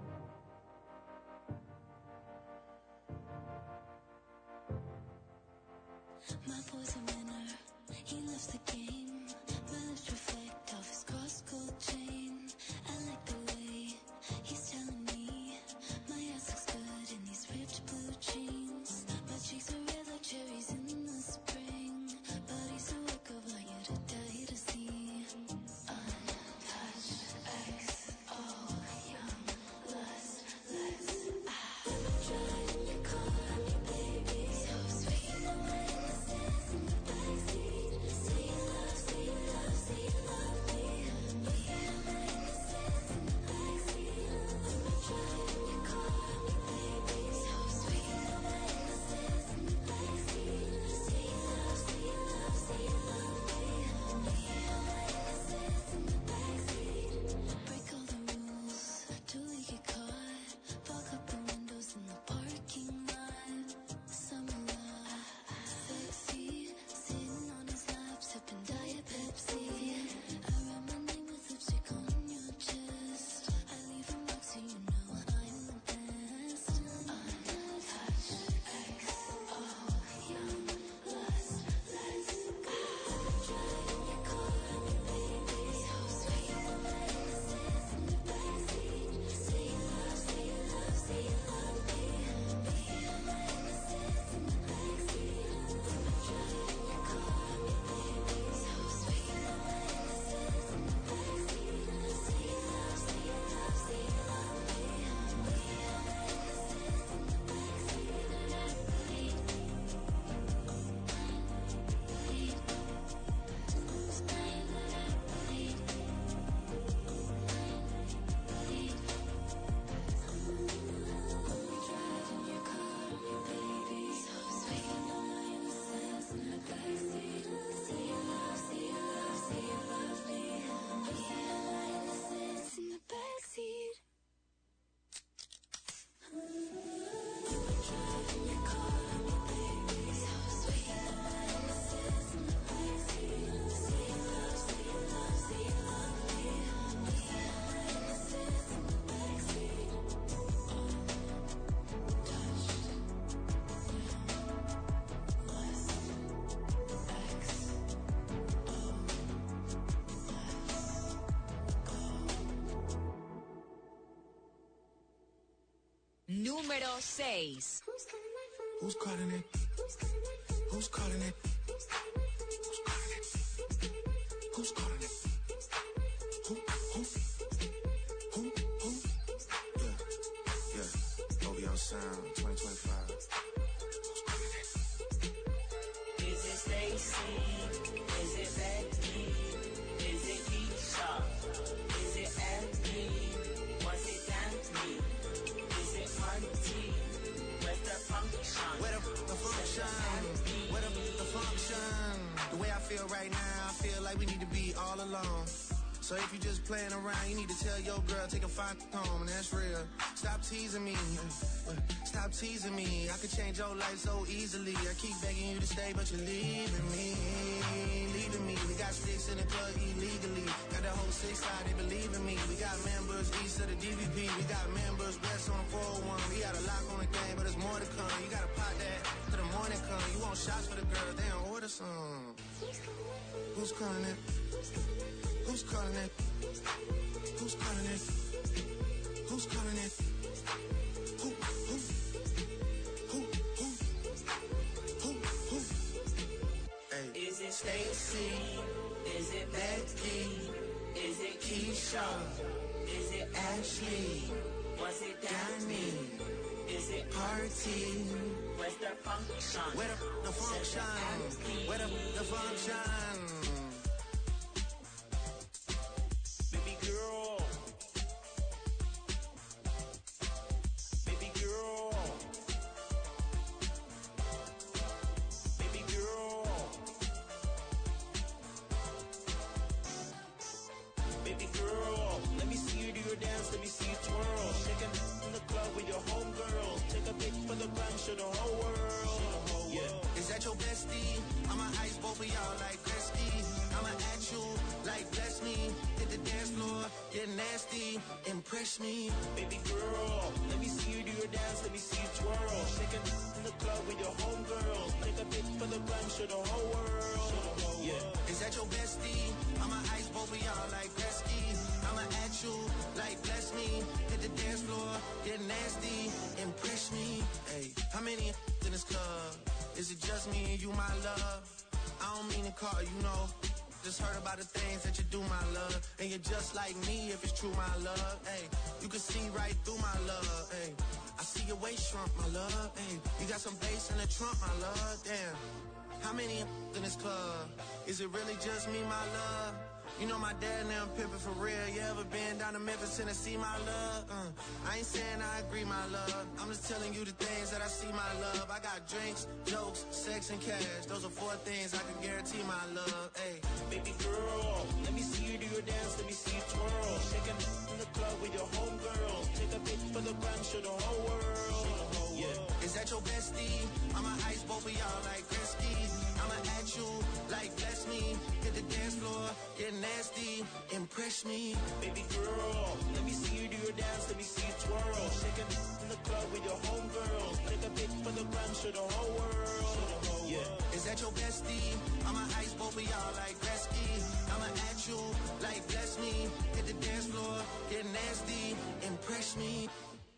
My boy's a winner, he loves the game. My lips reflect off his cross-gold chain. I like the way he's telling me my ass looks good in these ripped blue jeans. My cheeks are red like cherries in the spring. Body's a work of art, you to die Número seis. Who's calling it? Who's calling it? Who's calling it? Who's calling it? Who? Who? Who? Who? Yeah, yeah. O V O Sound twenty twenty-five. Who's calling it? Is it Stacy? Is it Becky? Is it Keisha? Is it Andy? Was it Anthony? Is it Monty? Where's the function? Where the, the function? Where the, the function? The way I feel right now, I feel like we need to be all alone. So if you just playing around, you need to tell your girl, take a fine home, and that's real. Stop teasing me, stop teasing me. I could change your life so easily. I keep begging you to stay, but you're leaving me, leaving me. We got sticks in the club illegally. Got the whole six side, they believe in me. We got members east of the D V P. We got members west on the four oh one. We got a lock on the game, but there's more to come. You gotta pot that till the morning come. You want shots for the girl, they don't order some. Who's calling it? Who's calling it? Who's calling it? Who's calling it? Who? Who? Who? Who? Who? Who? Hey. Is it Stacy? Is it Becky? Is it Keisha? Is it Ashley? Was it Danny? Is it Party? Where's the function? Where the, the function? Where the, the function? Baby girl. Baby girl. Baby girl. Baby girl. Let me see you do your dance, let me see you twirl. Shaking in the club with your homegirls. Take a pic for the gram, show the whole world. Yeah. Is that your bestie? I'ma ice both of y'all like Gretzky. I'ma at you like bless me. Hit the dance floor, get nasty, impress me. Baby girl, let me see you do your dance, let me see you twirl. Shaking in the club with your homegirls. Take a pic for the gram, show the whole world. Yeah. Is that your bestie? I'ma ice both of y'all like Gretzky. I'ma at you like bless me. Hit the dance floor, get nasty, impress me. Hey, how many in this club? Is it just me and you, my love? I don't mean to call you, know. Just heard about the things that you do, my love. And you're just like me if it's true, my love. Hey, you can see right through my love. Hey, I see your waist shrunk, my love. Hey, you got some bass in the trunk, my love. Damn, how many in this club? Is it really just me, my love? You know my dad now pimping for real. You ever been down to Memphis, Tennessee, my love? Uh, I ain't saying I agree, my love. I'm just telling you the things that I see, my love. I got drinks, jokes, sex, and cash. Those are four things I can guarantee, my love. Hey, baby girl, let me see you do your dance, let me see you twirl. Shaking in the club with your homegirls. Take a pic for the gram, show the whole world. Yeah. Is that your bestie? I'ma ice both of y'all like Gretzky. I'ma at you like bless me. Hit the dance floor, get nasty, impress me. Baby girl, let me see you do your dance, let me see you twirl. Shaking in the club with your homegirls. Take a pic for the gram, show the whole world. Yeah. Is that your bestie? I'ma ice both of y'all like Gretzky. I'ma at you like bless me. Hit the dance floor, get nasty, impress me.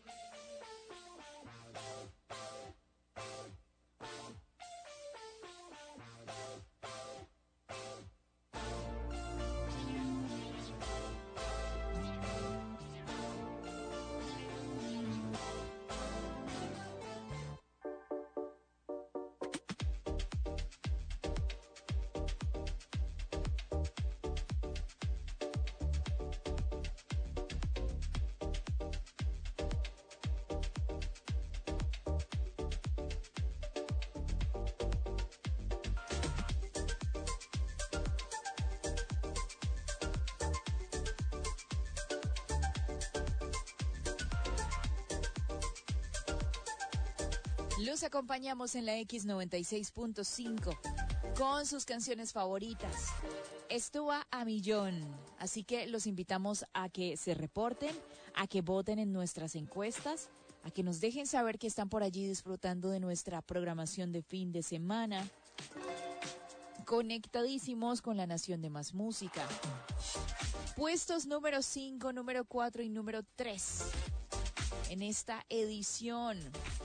Los acompañamos en la X noventa y seis punto cinco con sus canciones favoritas. Esto va a millón, así que los invitamos a que se reporten, a que voten en nuestras encuestas, a que nos dejen saber que están por allí disfrutando de nuestra programación de fin de semana. Conectadísimos con la nación de más música. Puestos número cinco, número cuatro y número tres. en esta edición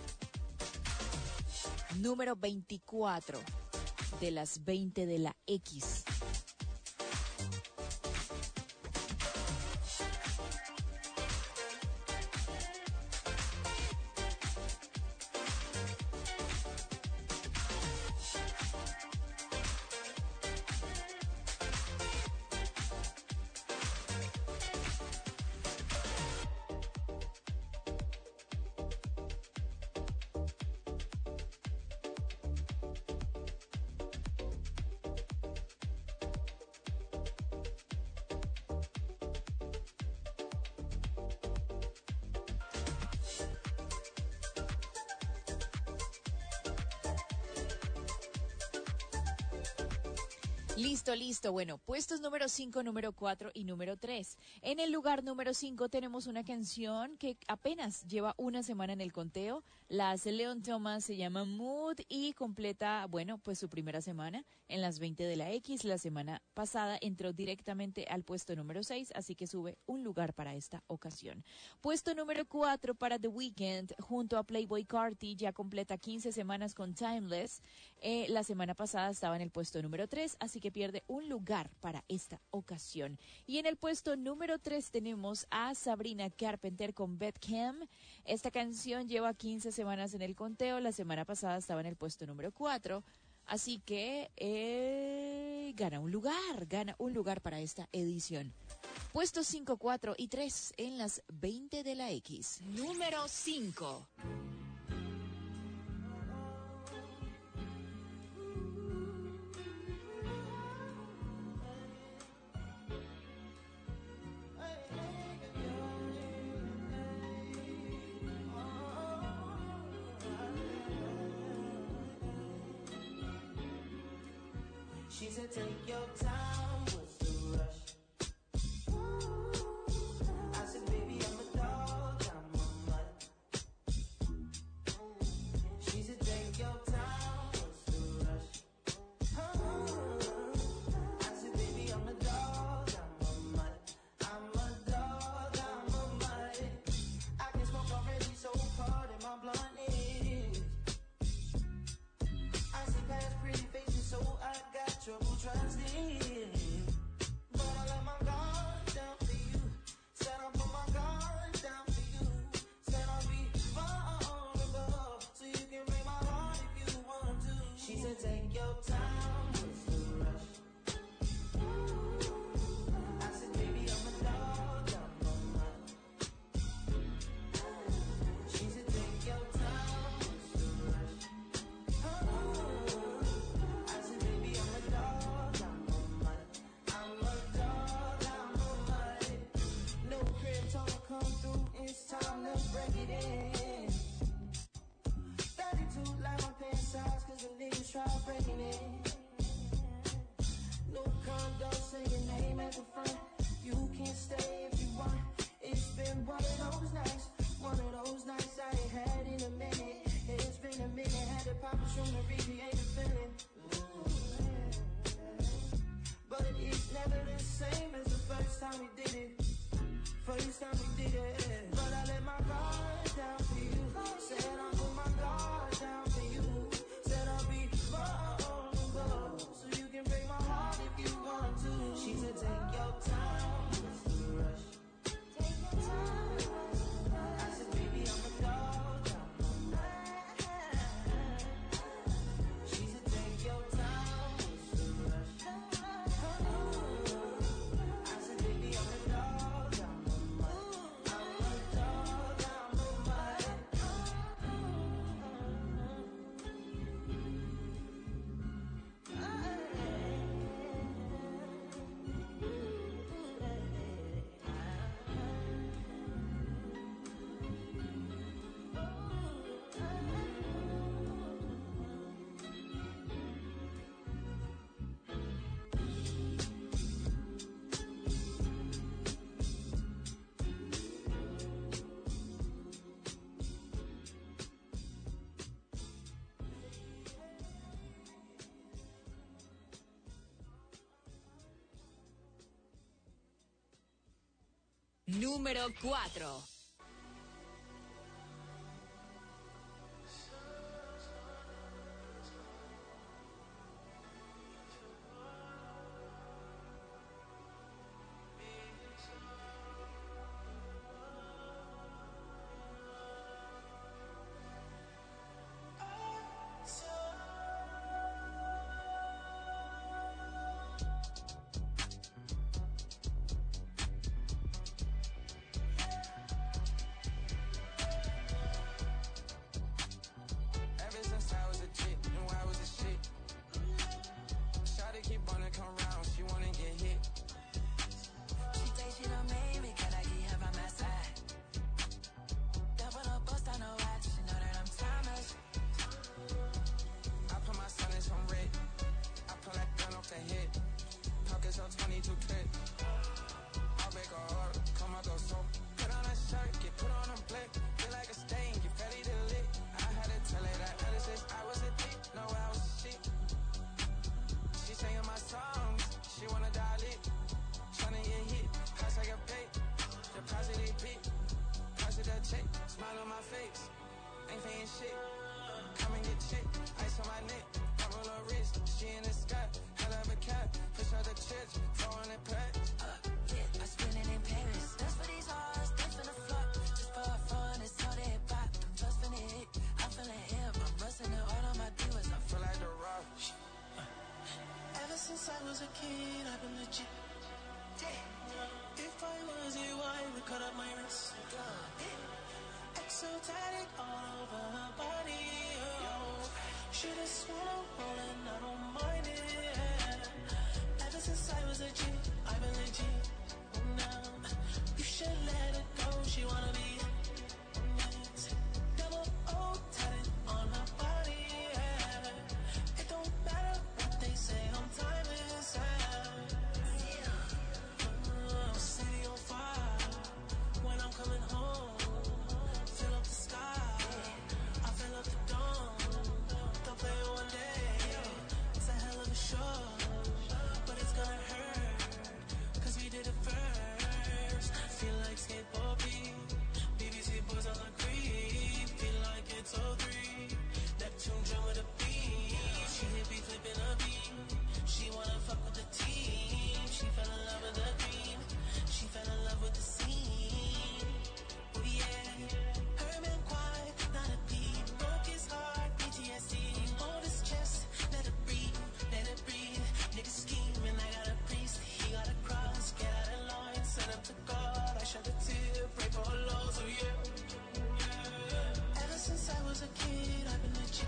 número veinticuatro de las veinte de la X. Listo, listo. Bueno, puestos número cinco, número cuatro y número tres. En el lugar número cinco tenemos una canción que apenas lleva una semana en el conteo. La hace Leon Thomas, se llama Mood y completa, bueno, pues su primera semana en las veinte de la X. La semana pasada entró directamente al puesto número seis, así que sube un lugar para esta ocasión. Puesto número cuatro para The Weeknd junto a Playboi Carti, ya completa quince semanas con Timeless. Eh, la semana pasada estaba en el puesto número tres, así que pierde un lugar para esta ocasión. Y en el puesto número tres tenemos a Sabrina Carpenter con Beth Cam. Esta canción lleva quince semanas en el conteo, la semana pasada estaba en el puesto número cuatro, así que eh, gana un lugar, gana un lugar para esta edición. Puestos cinco, cuatro y tres en las veinte de la X. Número cinco. She said, take your time, what's the rush? I said, baby, I'm a dog, I'm a mutt. She said, take your time, what's the rush? I said, baby, I'm a dog, I'm a mutt. I'm a dog, I'm a mutt. I can smoke already, so hard in my blunt is. I see past pretty faces, so I got trouble trusting. But I let my guard down for you. Said I'll put my guard down for you. Said I'll be vulnerable, so you can break my heart if you want to. She said, take your time, what's the rush? I said, baby, I'm a dog, I'm a mutt. She said, take your time, what's the rush? I said, baby, I'm a dog, I'm a mutt. I'm a dog, I'm a mutt. No crib, told her come through, it's time to break it in. thirty-two like my pants size, cause the niggas try breaking it. No condo, say your name at the front. You can stay if you want. It's been one of those nights, one of those nights I ain't had in a minute. It's been a minute, had to pop a shroom to recreate the feeling. But it's never the same as the first time we did it. First time we did it. But I let my guard down for you. Said I'll put my guard down for you. Said I'll be vulnerable, so you can break my heart if you want to. She said, take your time, what's the rush? Take your time. I said, baby, I'm a dog, I'm a mutt. She said, take your time, what's the rush? I said, baby, I'm a dog, I'm a mutt. I'm a dog, I'm a mutt. Número cuatro. ain't shit. Come and get chick, ice on my neck, I'm on her wrist. She in the sky, hell of a cat. Fish out the church, throwing it back. Uh, yeah, I spend it in Paris. That's for these hearts, that's for the flock. Just for fun, it's all they pop. I'm just finna hit, I'm feeling hip. I'm busting it all on my divas. I Feel like the rock. Ever since I was a kid, I've been legit. If I was you, I would cut up my wrist. Exotic all over her body. Oh, she just wanna roll and I don't mind it. Ever since I was a G, I've been legit. Now you should let it go. She wanna be next. Double O tatted on her body. Yeah. It don't matter what they say. I'm timeless. Oh, city on fire. When I'm coming home, fill up the sky. I fill up the dome. Don't play it one day. It's a hell of a show, but it's gonna hurt. Cause we did it first. Feel like skateboard beat. B B C boys on the creep. Feel like it's oh three. Neptune drum with a beat. She hit me flipping a beat. She wanna fuck with the team. She fell in love with the dream. She fell in love with the scene. Oh yeah. Her man quiet, not a deep. Broke his heart, P T S D. Hold his chest, let it breathe, let it breathe. Niggas scheming, I got a priest. He got a cross, get out of line. Send up to God, I shed a tear. Pray for her laws, oh yeah. Ever since I was a kid, I've been legit.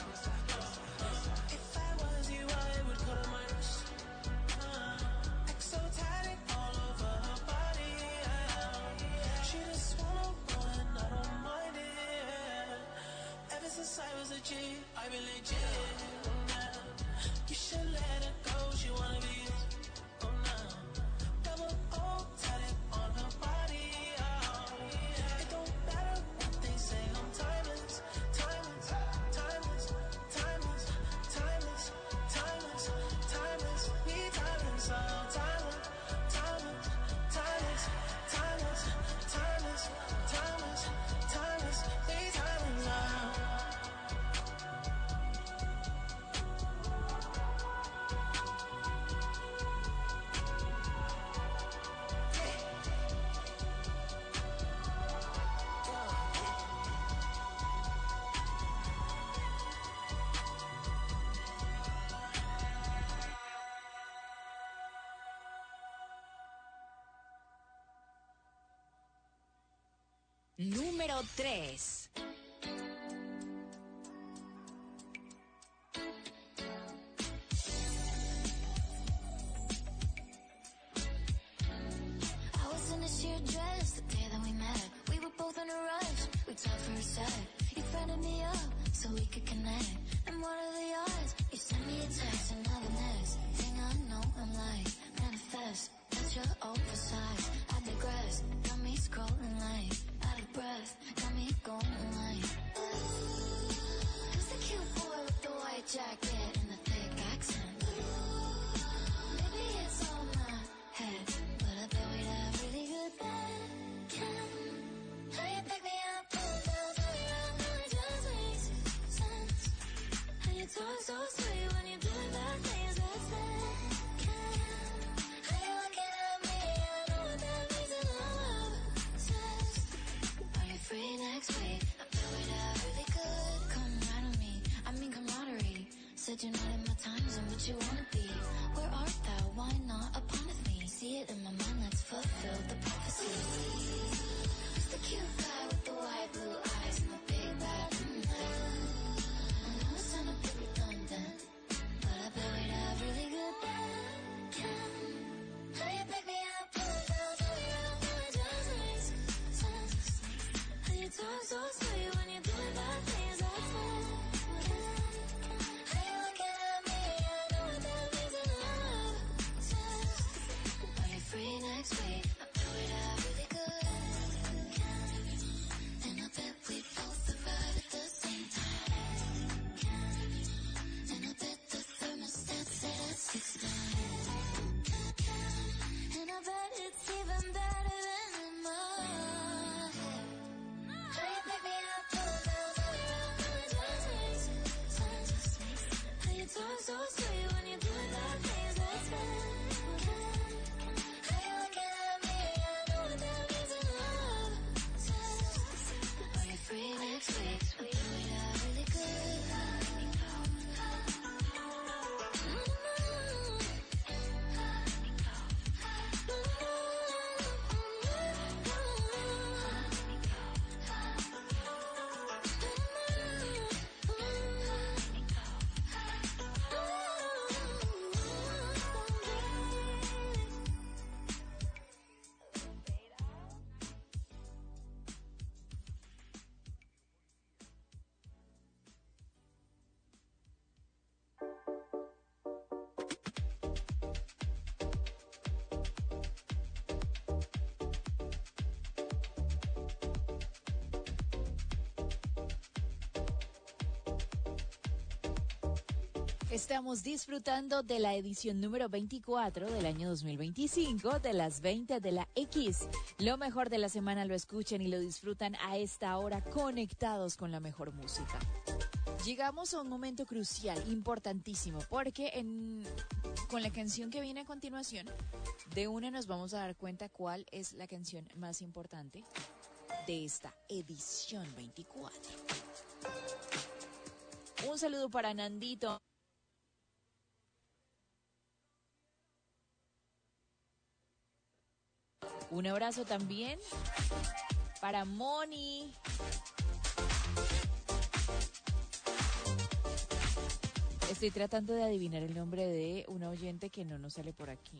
If I was you, I would cut on my wrist. Uh, exotic all over her body. Yeah. She just wanna roll and I don't mind it. Ever since I was a G, I've been legit. Now you should let her go. She wanna be. Oh no. Double O tatted on her body. Oh. It don't matter what they say. I'm timeless, timeless, timeless, timeless, timeless, timeless, timeless. We timeless, oh timeless, timeless, timeless, timeless, timeless, timeless, timeless. We timeless, oh. Número tres. I was in a sheer dress the day that we met. We were both in a rush. We talked for a sec. You friended me up so we could connect. And what are the odds? You sent me a text and now the next thing I know, I'm like, manifest. That's your oversized. I digress. Got me scrolling like out of breath. Got me going like. Who's the cute boy with the white jacket and the thick accent? Maybe it's all my head, but I bet we'd have really good bacon. How you pick me up, pull down, turn me around, no, it just makes sense. How you talk so sweet when you're doing bad things, that's second. How you looking at me, I know what that means, and I'm obsessed. Are you free next week? I bet we'd have really good camaraderie. I mean camaraderie. Said you're not in my time zone, but you wanna be. Where art thou? Why not upon with me? See it in my mind, let's fulfill the prophecy. Who's the cute guy with the white blue eyes and the big bad mm-hmm. I know it's sound a bit redundant, but I bet we'd have really good bacon. How you pick me up, pull down, turn me around, no, it just makes sense. How you talk so sweet when you're doing bad things, that's second. How you looking at me, I know what that means, and I'm obsessed. Estamos disfrutando de la edición número veinticuatro del año dos mil veinticinco de las veinte de la X. Lo mejor de la semana lo escuchan y lo disfrutan a esta hora conectados con la mejor música. Llegamos a un momento crucial, importantísimo, porque en, con la canción que viene a continuación, de una nos vamos a dar cuenta cuál es la canción más importante de esta edición veinticuatro. Un saludo para Nandito. Un abrazo también para Moni. Estoy tratando de adivinar el nombre de una oyente que no nos sale por aquí.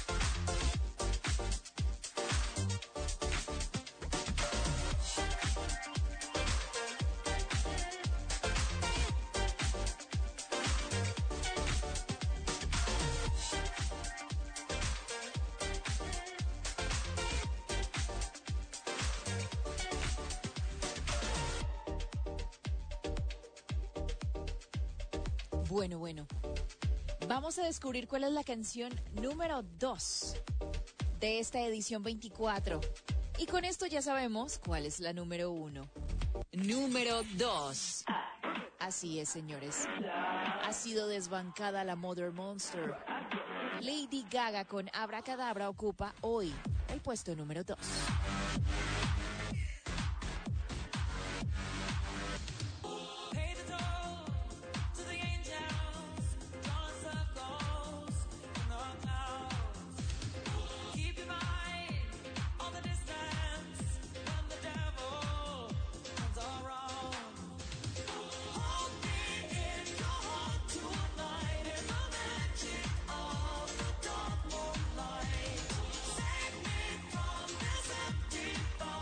Bueno, bueno. Vamos a descubrir cuál es la canción número dos de esta edición veinticuatro. Y con esto ya sabemos cuál es la número uno. Número dos. Así es, señores. Ha sido desbancada la Mother Monster. Lady Gaga con Abracadabra ocupa hoy el puesto número dos. Save me from this empty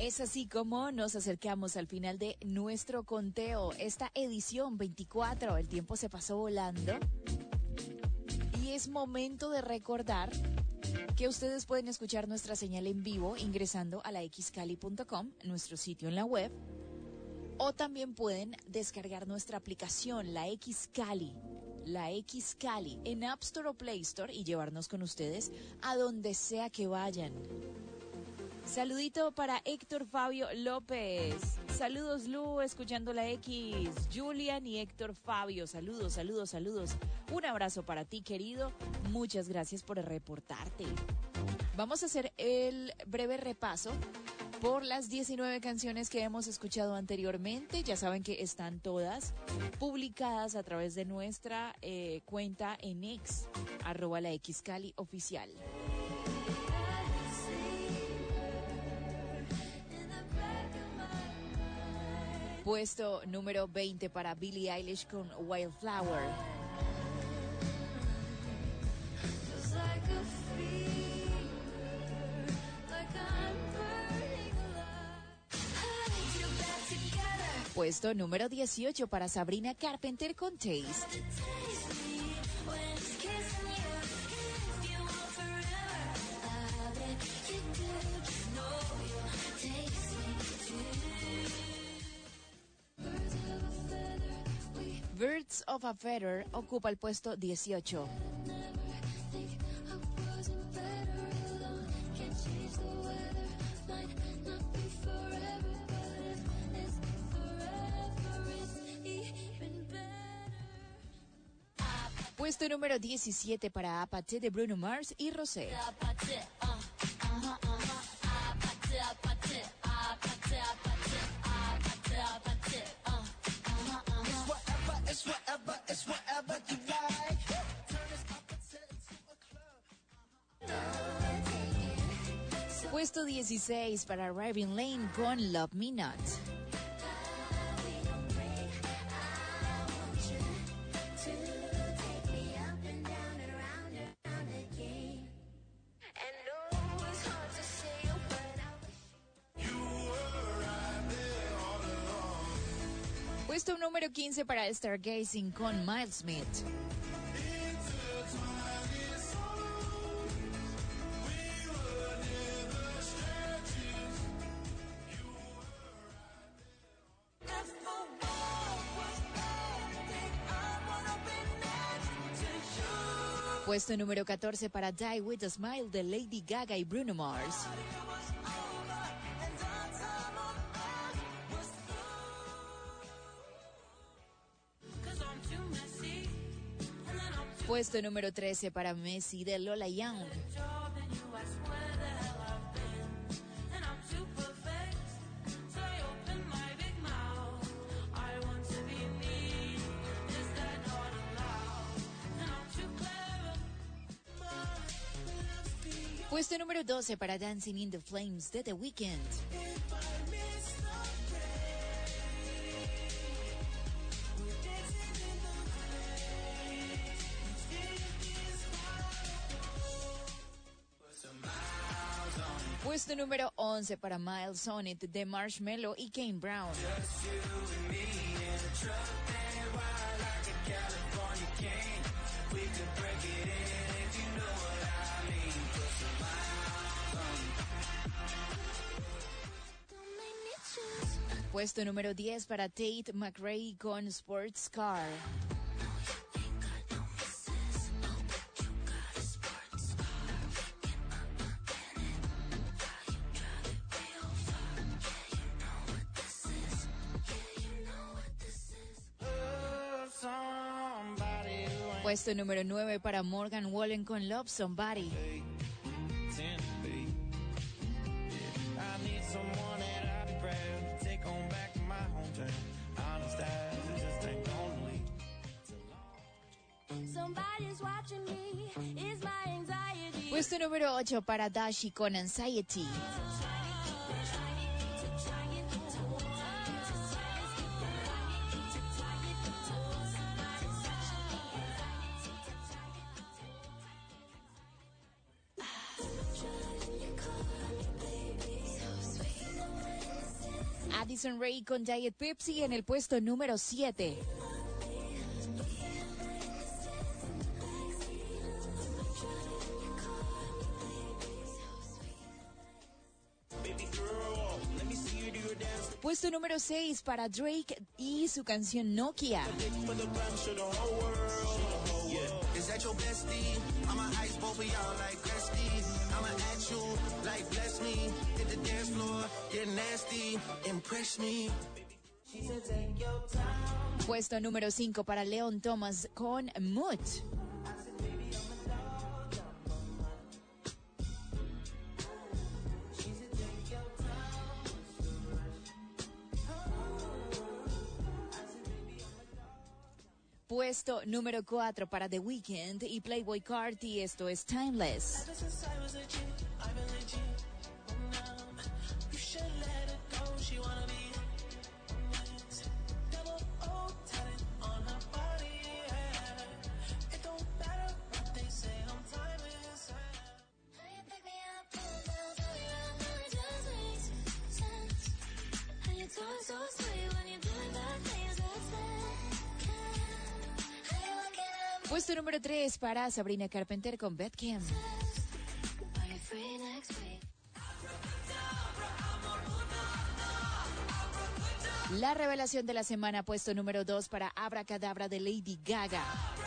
Es así como nos acercamos al final de nuestro conteo, esta edición veinticuatro. El tiempo se pasó volando y es momento de recordar que ustedes pueden escuchar nuestra señal en vivo ingresando a la x cali punto com, nuestro sitio en la web, o también pueden descargar nuestra aplicación, la X Cali, la X Cali, en App Store o Play Store y llevarnos con ustedes a donde sea que vayan. Saludito para Héctor Fabio López. Saludos, Lu, escuchando la X. Julian y Héctor Fabio, saludos, saludos, saludos. Un abrazo para ti, querido. Muchas gracias por reportarte. Vamos a hacer el breve repaso por las diecinueve canciones que hemos escuchado anteriormente. Ya saben que están todas publicadas a través de nuestra eh, cuenta en X, arroba la X Cali oficial. Puesto número veinte para Billie Eilish con Wildflower. Puesto número dieciocho para Sabrina Carpenter con Taste. Birds of a Feather ocupa el puesto dieciocho. Puesto número diecisiete para Apathy de Bruno Mars y Rosé. Puesto dieciséis para Raven Lane con Love Me Not. Puesto número quince para Stargazing con Miles Smith. Puesto número catorce para Die With A Smile de Lady Gaga y Bruno Mars. Puesto número trece para Messi de Lola Young. Puesto número doce para Dancing in the Flames de The Weeknd. Puesto número once para Miles On It de Marshmello y Kane Brown. Puesto número diez para Tate McRae con Sports Car. Puesto número nueve para Morgan Wallen con Love Somebody. Puesto número ocho para Dashi con Anxiety. Addison Rae con Diet Pepsi en el puesto número siete. Puesto número seis para Drake y su canción Nokia. Is that your bestie? I'ma ice both of y'all like Gretzky. I'ma at you like bless me. Hit the dance floor, get nasty, impress me. She said take your time. Puesto número cinco para Leon Thomas con Mood. Puesto número cuatro para The Weeknd y Playboi Carti, esto es Timeless. Puesto número tres para Sabrina Carpenter con Betcam. La revelación de la semana, puesto número dos para Abracadabra de Lady Gaga.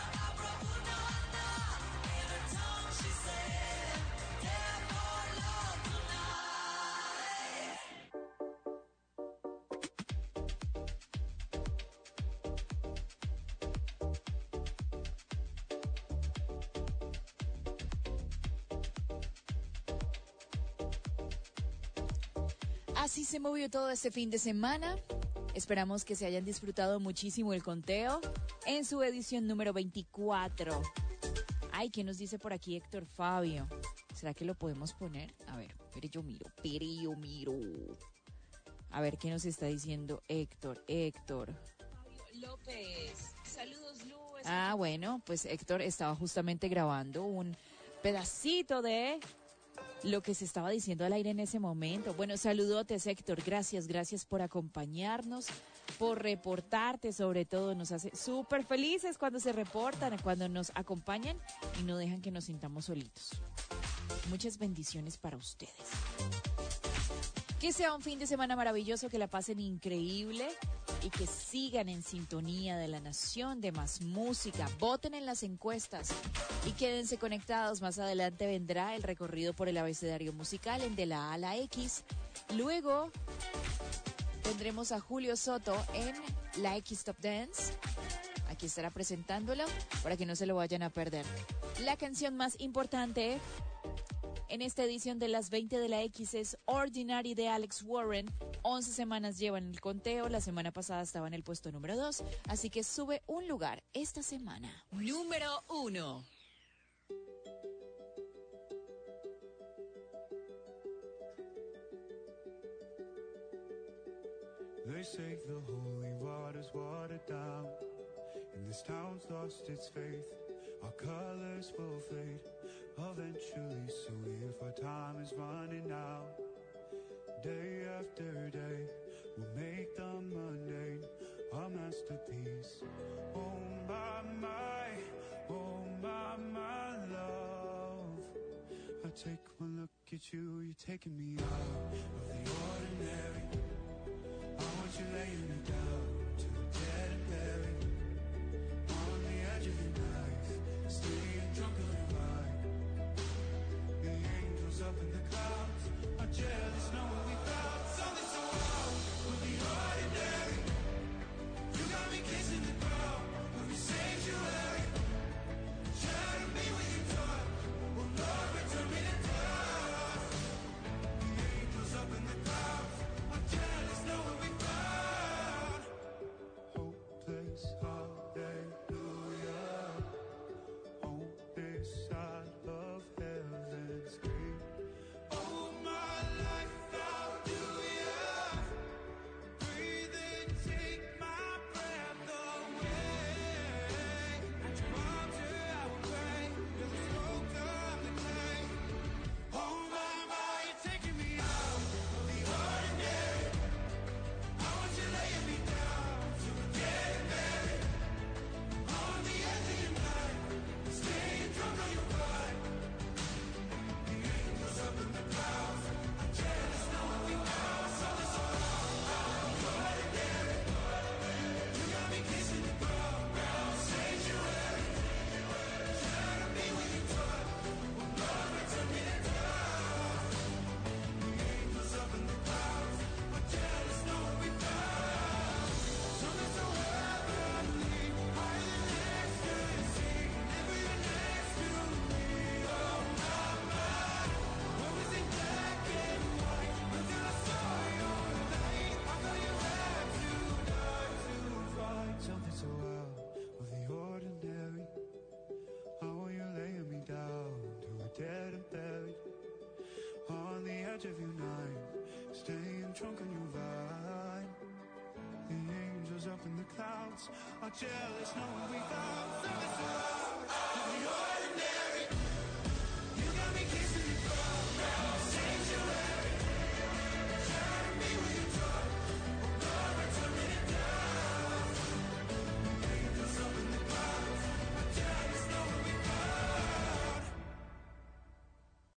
Así se movió todo este fin de semana. Esperamos que se hayan disfrutado muchísimo el conteo en su edición número veinticuatro. Ay, ¿qué nos dice por aquí Héctor Fabio? ¿Será que lo podemos poner? A ver, pero yo miro, pero yo miro. A ver, ¿qué nos está diciendo Héctor? Héctor. Fabio López. Saludos, Lu. Ah, bueno, pues Héctor estaba justamente grabando un pedacito de lo que se estaba diciendo al aire en ese momento. Bueno, saludotes, Héctor. Gracias, gracias por acompañarnos, por reportarte, sobre todo. Nos hace súper felices cuando se reportan, cuando nos acompañan y no dejan que nos sintamos solitos. Muchas bendiciones para ustedes. Que sea un fin de semana maravilloso, que la pasen increíble y que sigan en sintonía de la nación, de más música. Voten en las encuestas y quédense conectados. Más adelante vendrá el recorrido por el abecedario musical en De la A a la X. Luego tendremos a Julio Soto en la X Top Dance. Aquí estará presentándolo para que no se lo vayan a perder. La canción más importante en esta edición de las veinte de la X es Ordinary de Alex Warren. once semanas llevan el conteo. La semana pasada estaba en el puesto número dos, así que sube un lugar esta semana. Número uno. They say the holy water's watered down, and this town's lost its faith. Our colors will fade eventually, so if our time is running out, day after day, we'll make the mundane a masterpiece. Oh my, my, oh my, my love. I take one look at you, you're taking me out of the ordinary. I want you laying me down to the dead and buried, on the edge of your knife, staying drunk on your mind. The angels up in the clouds are jealous, know what we found. Something so wild with the ordinary. You got me kissing the ground of your sanctuary. Shadow me with your touch. Oh Lord, return me to dust. The angels up in the clouds are edge of your night, staying drunk on your vibe. The angels up in the clouds are jealous knowing we found service around. The ordinary, you got me kissing your throat.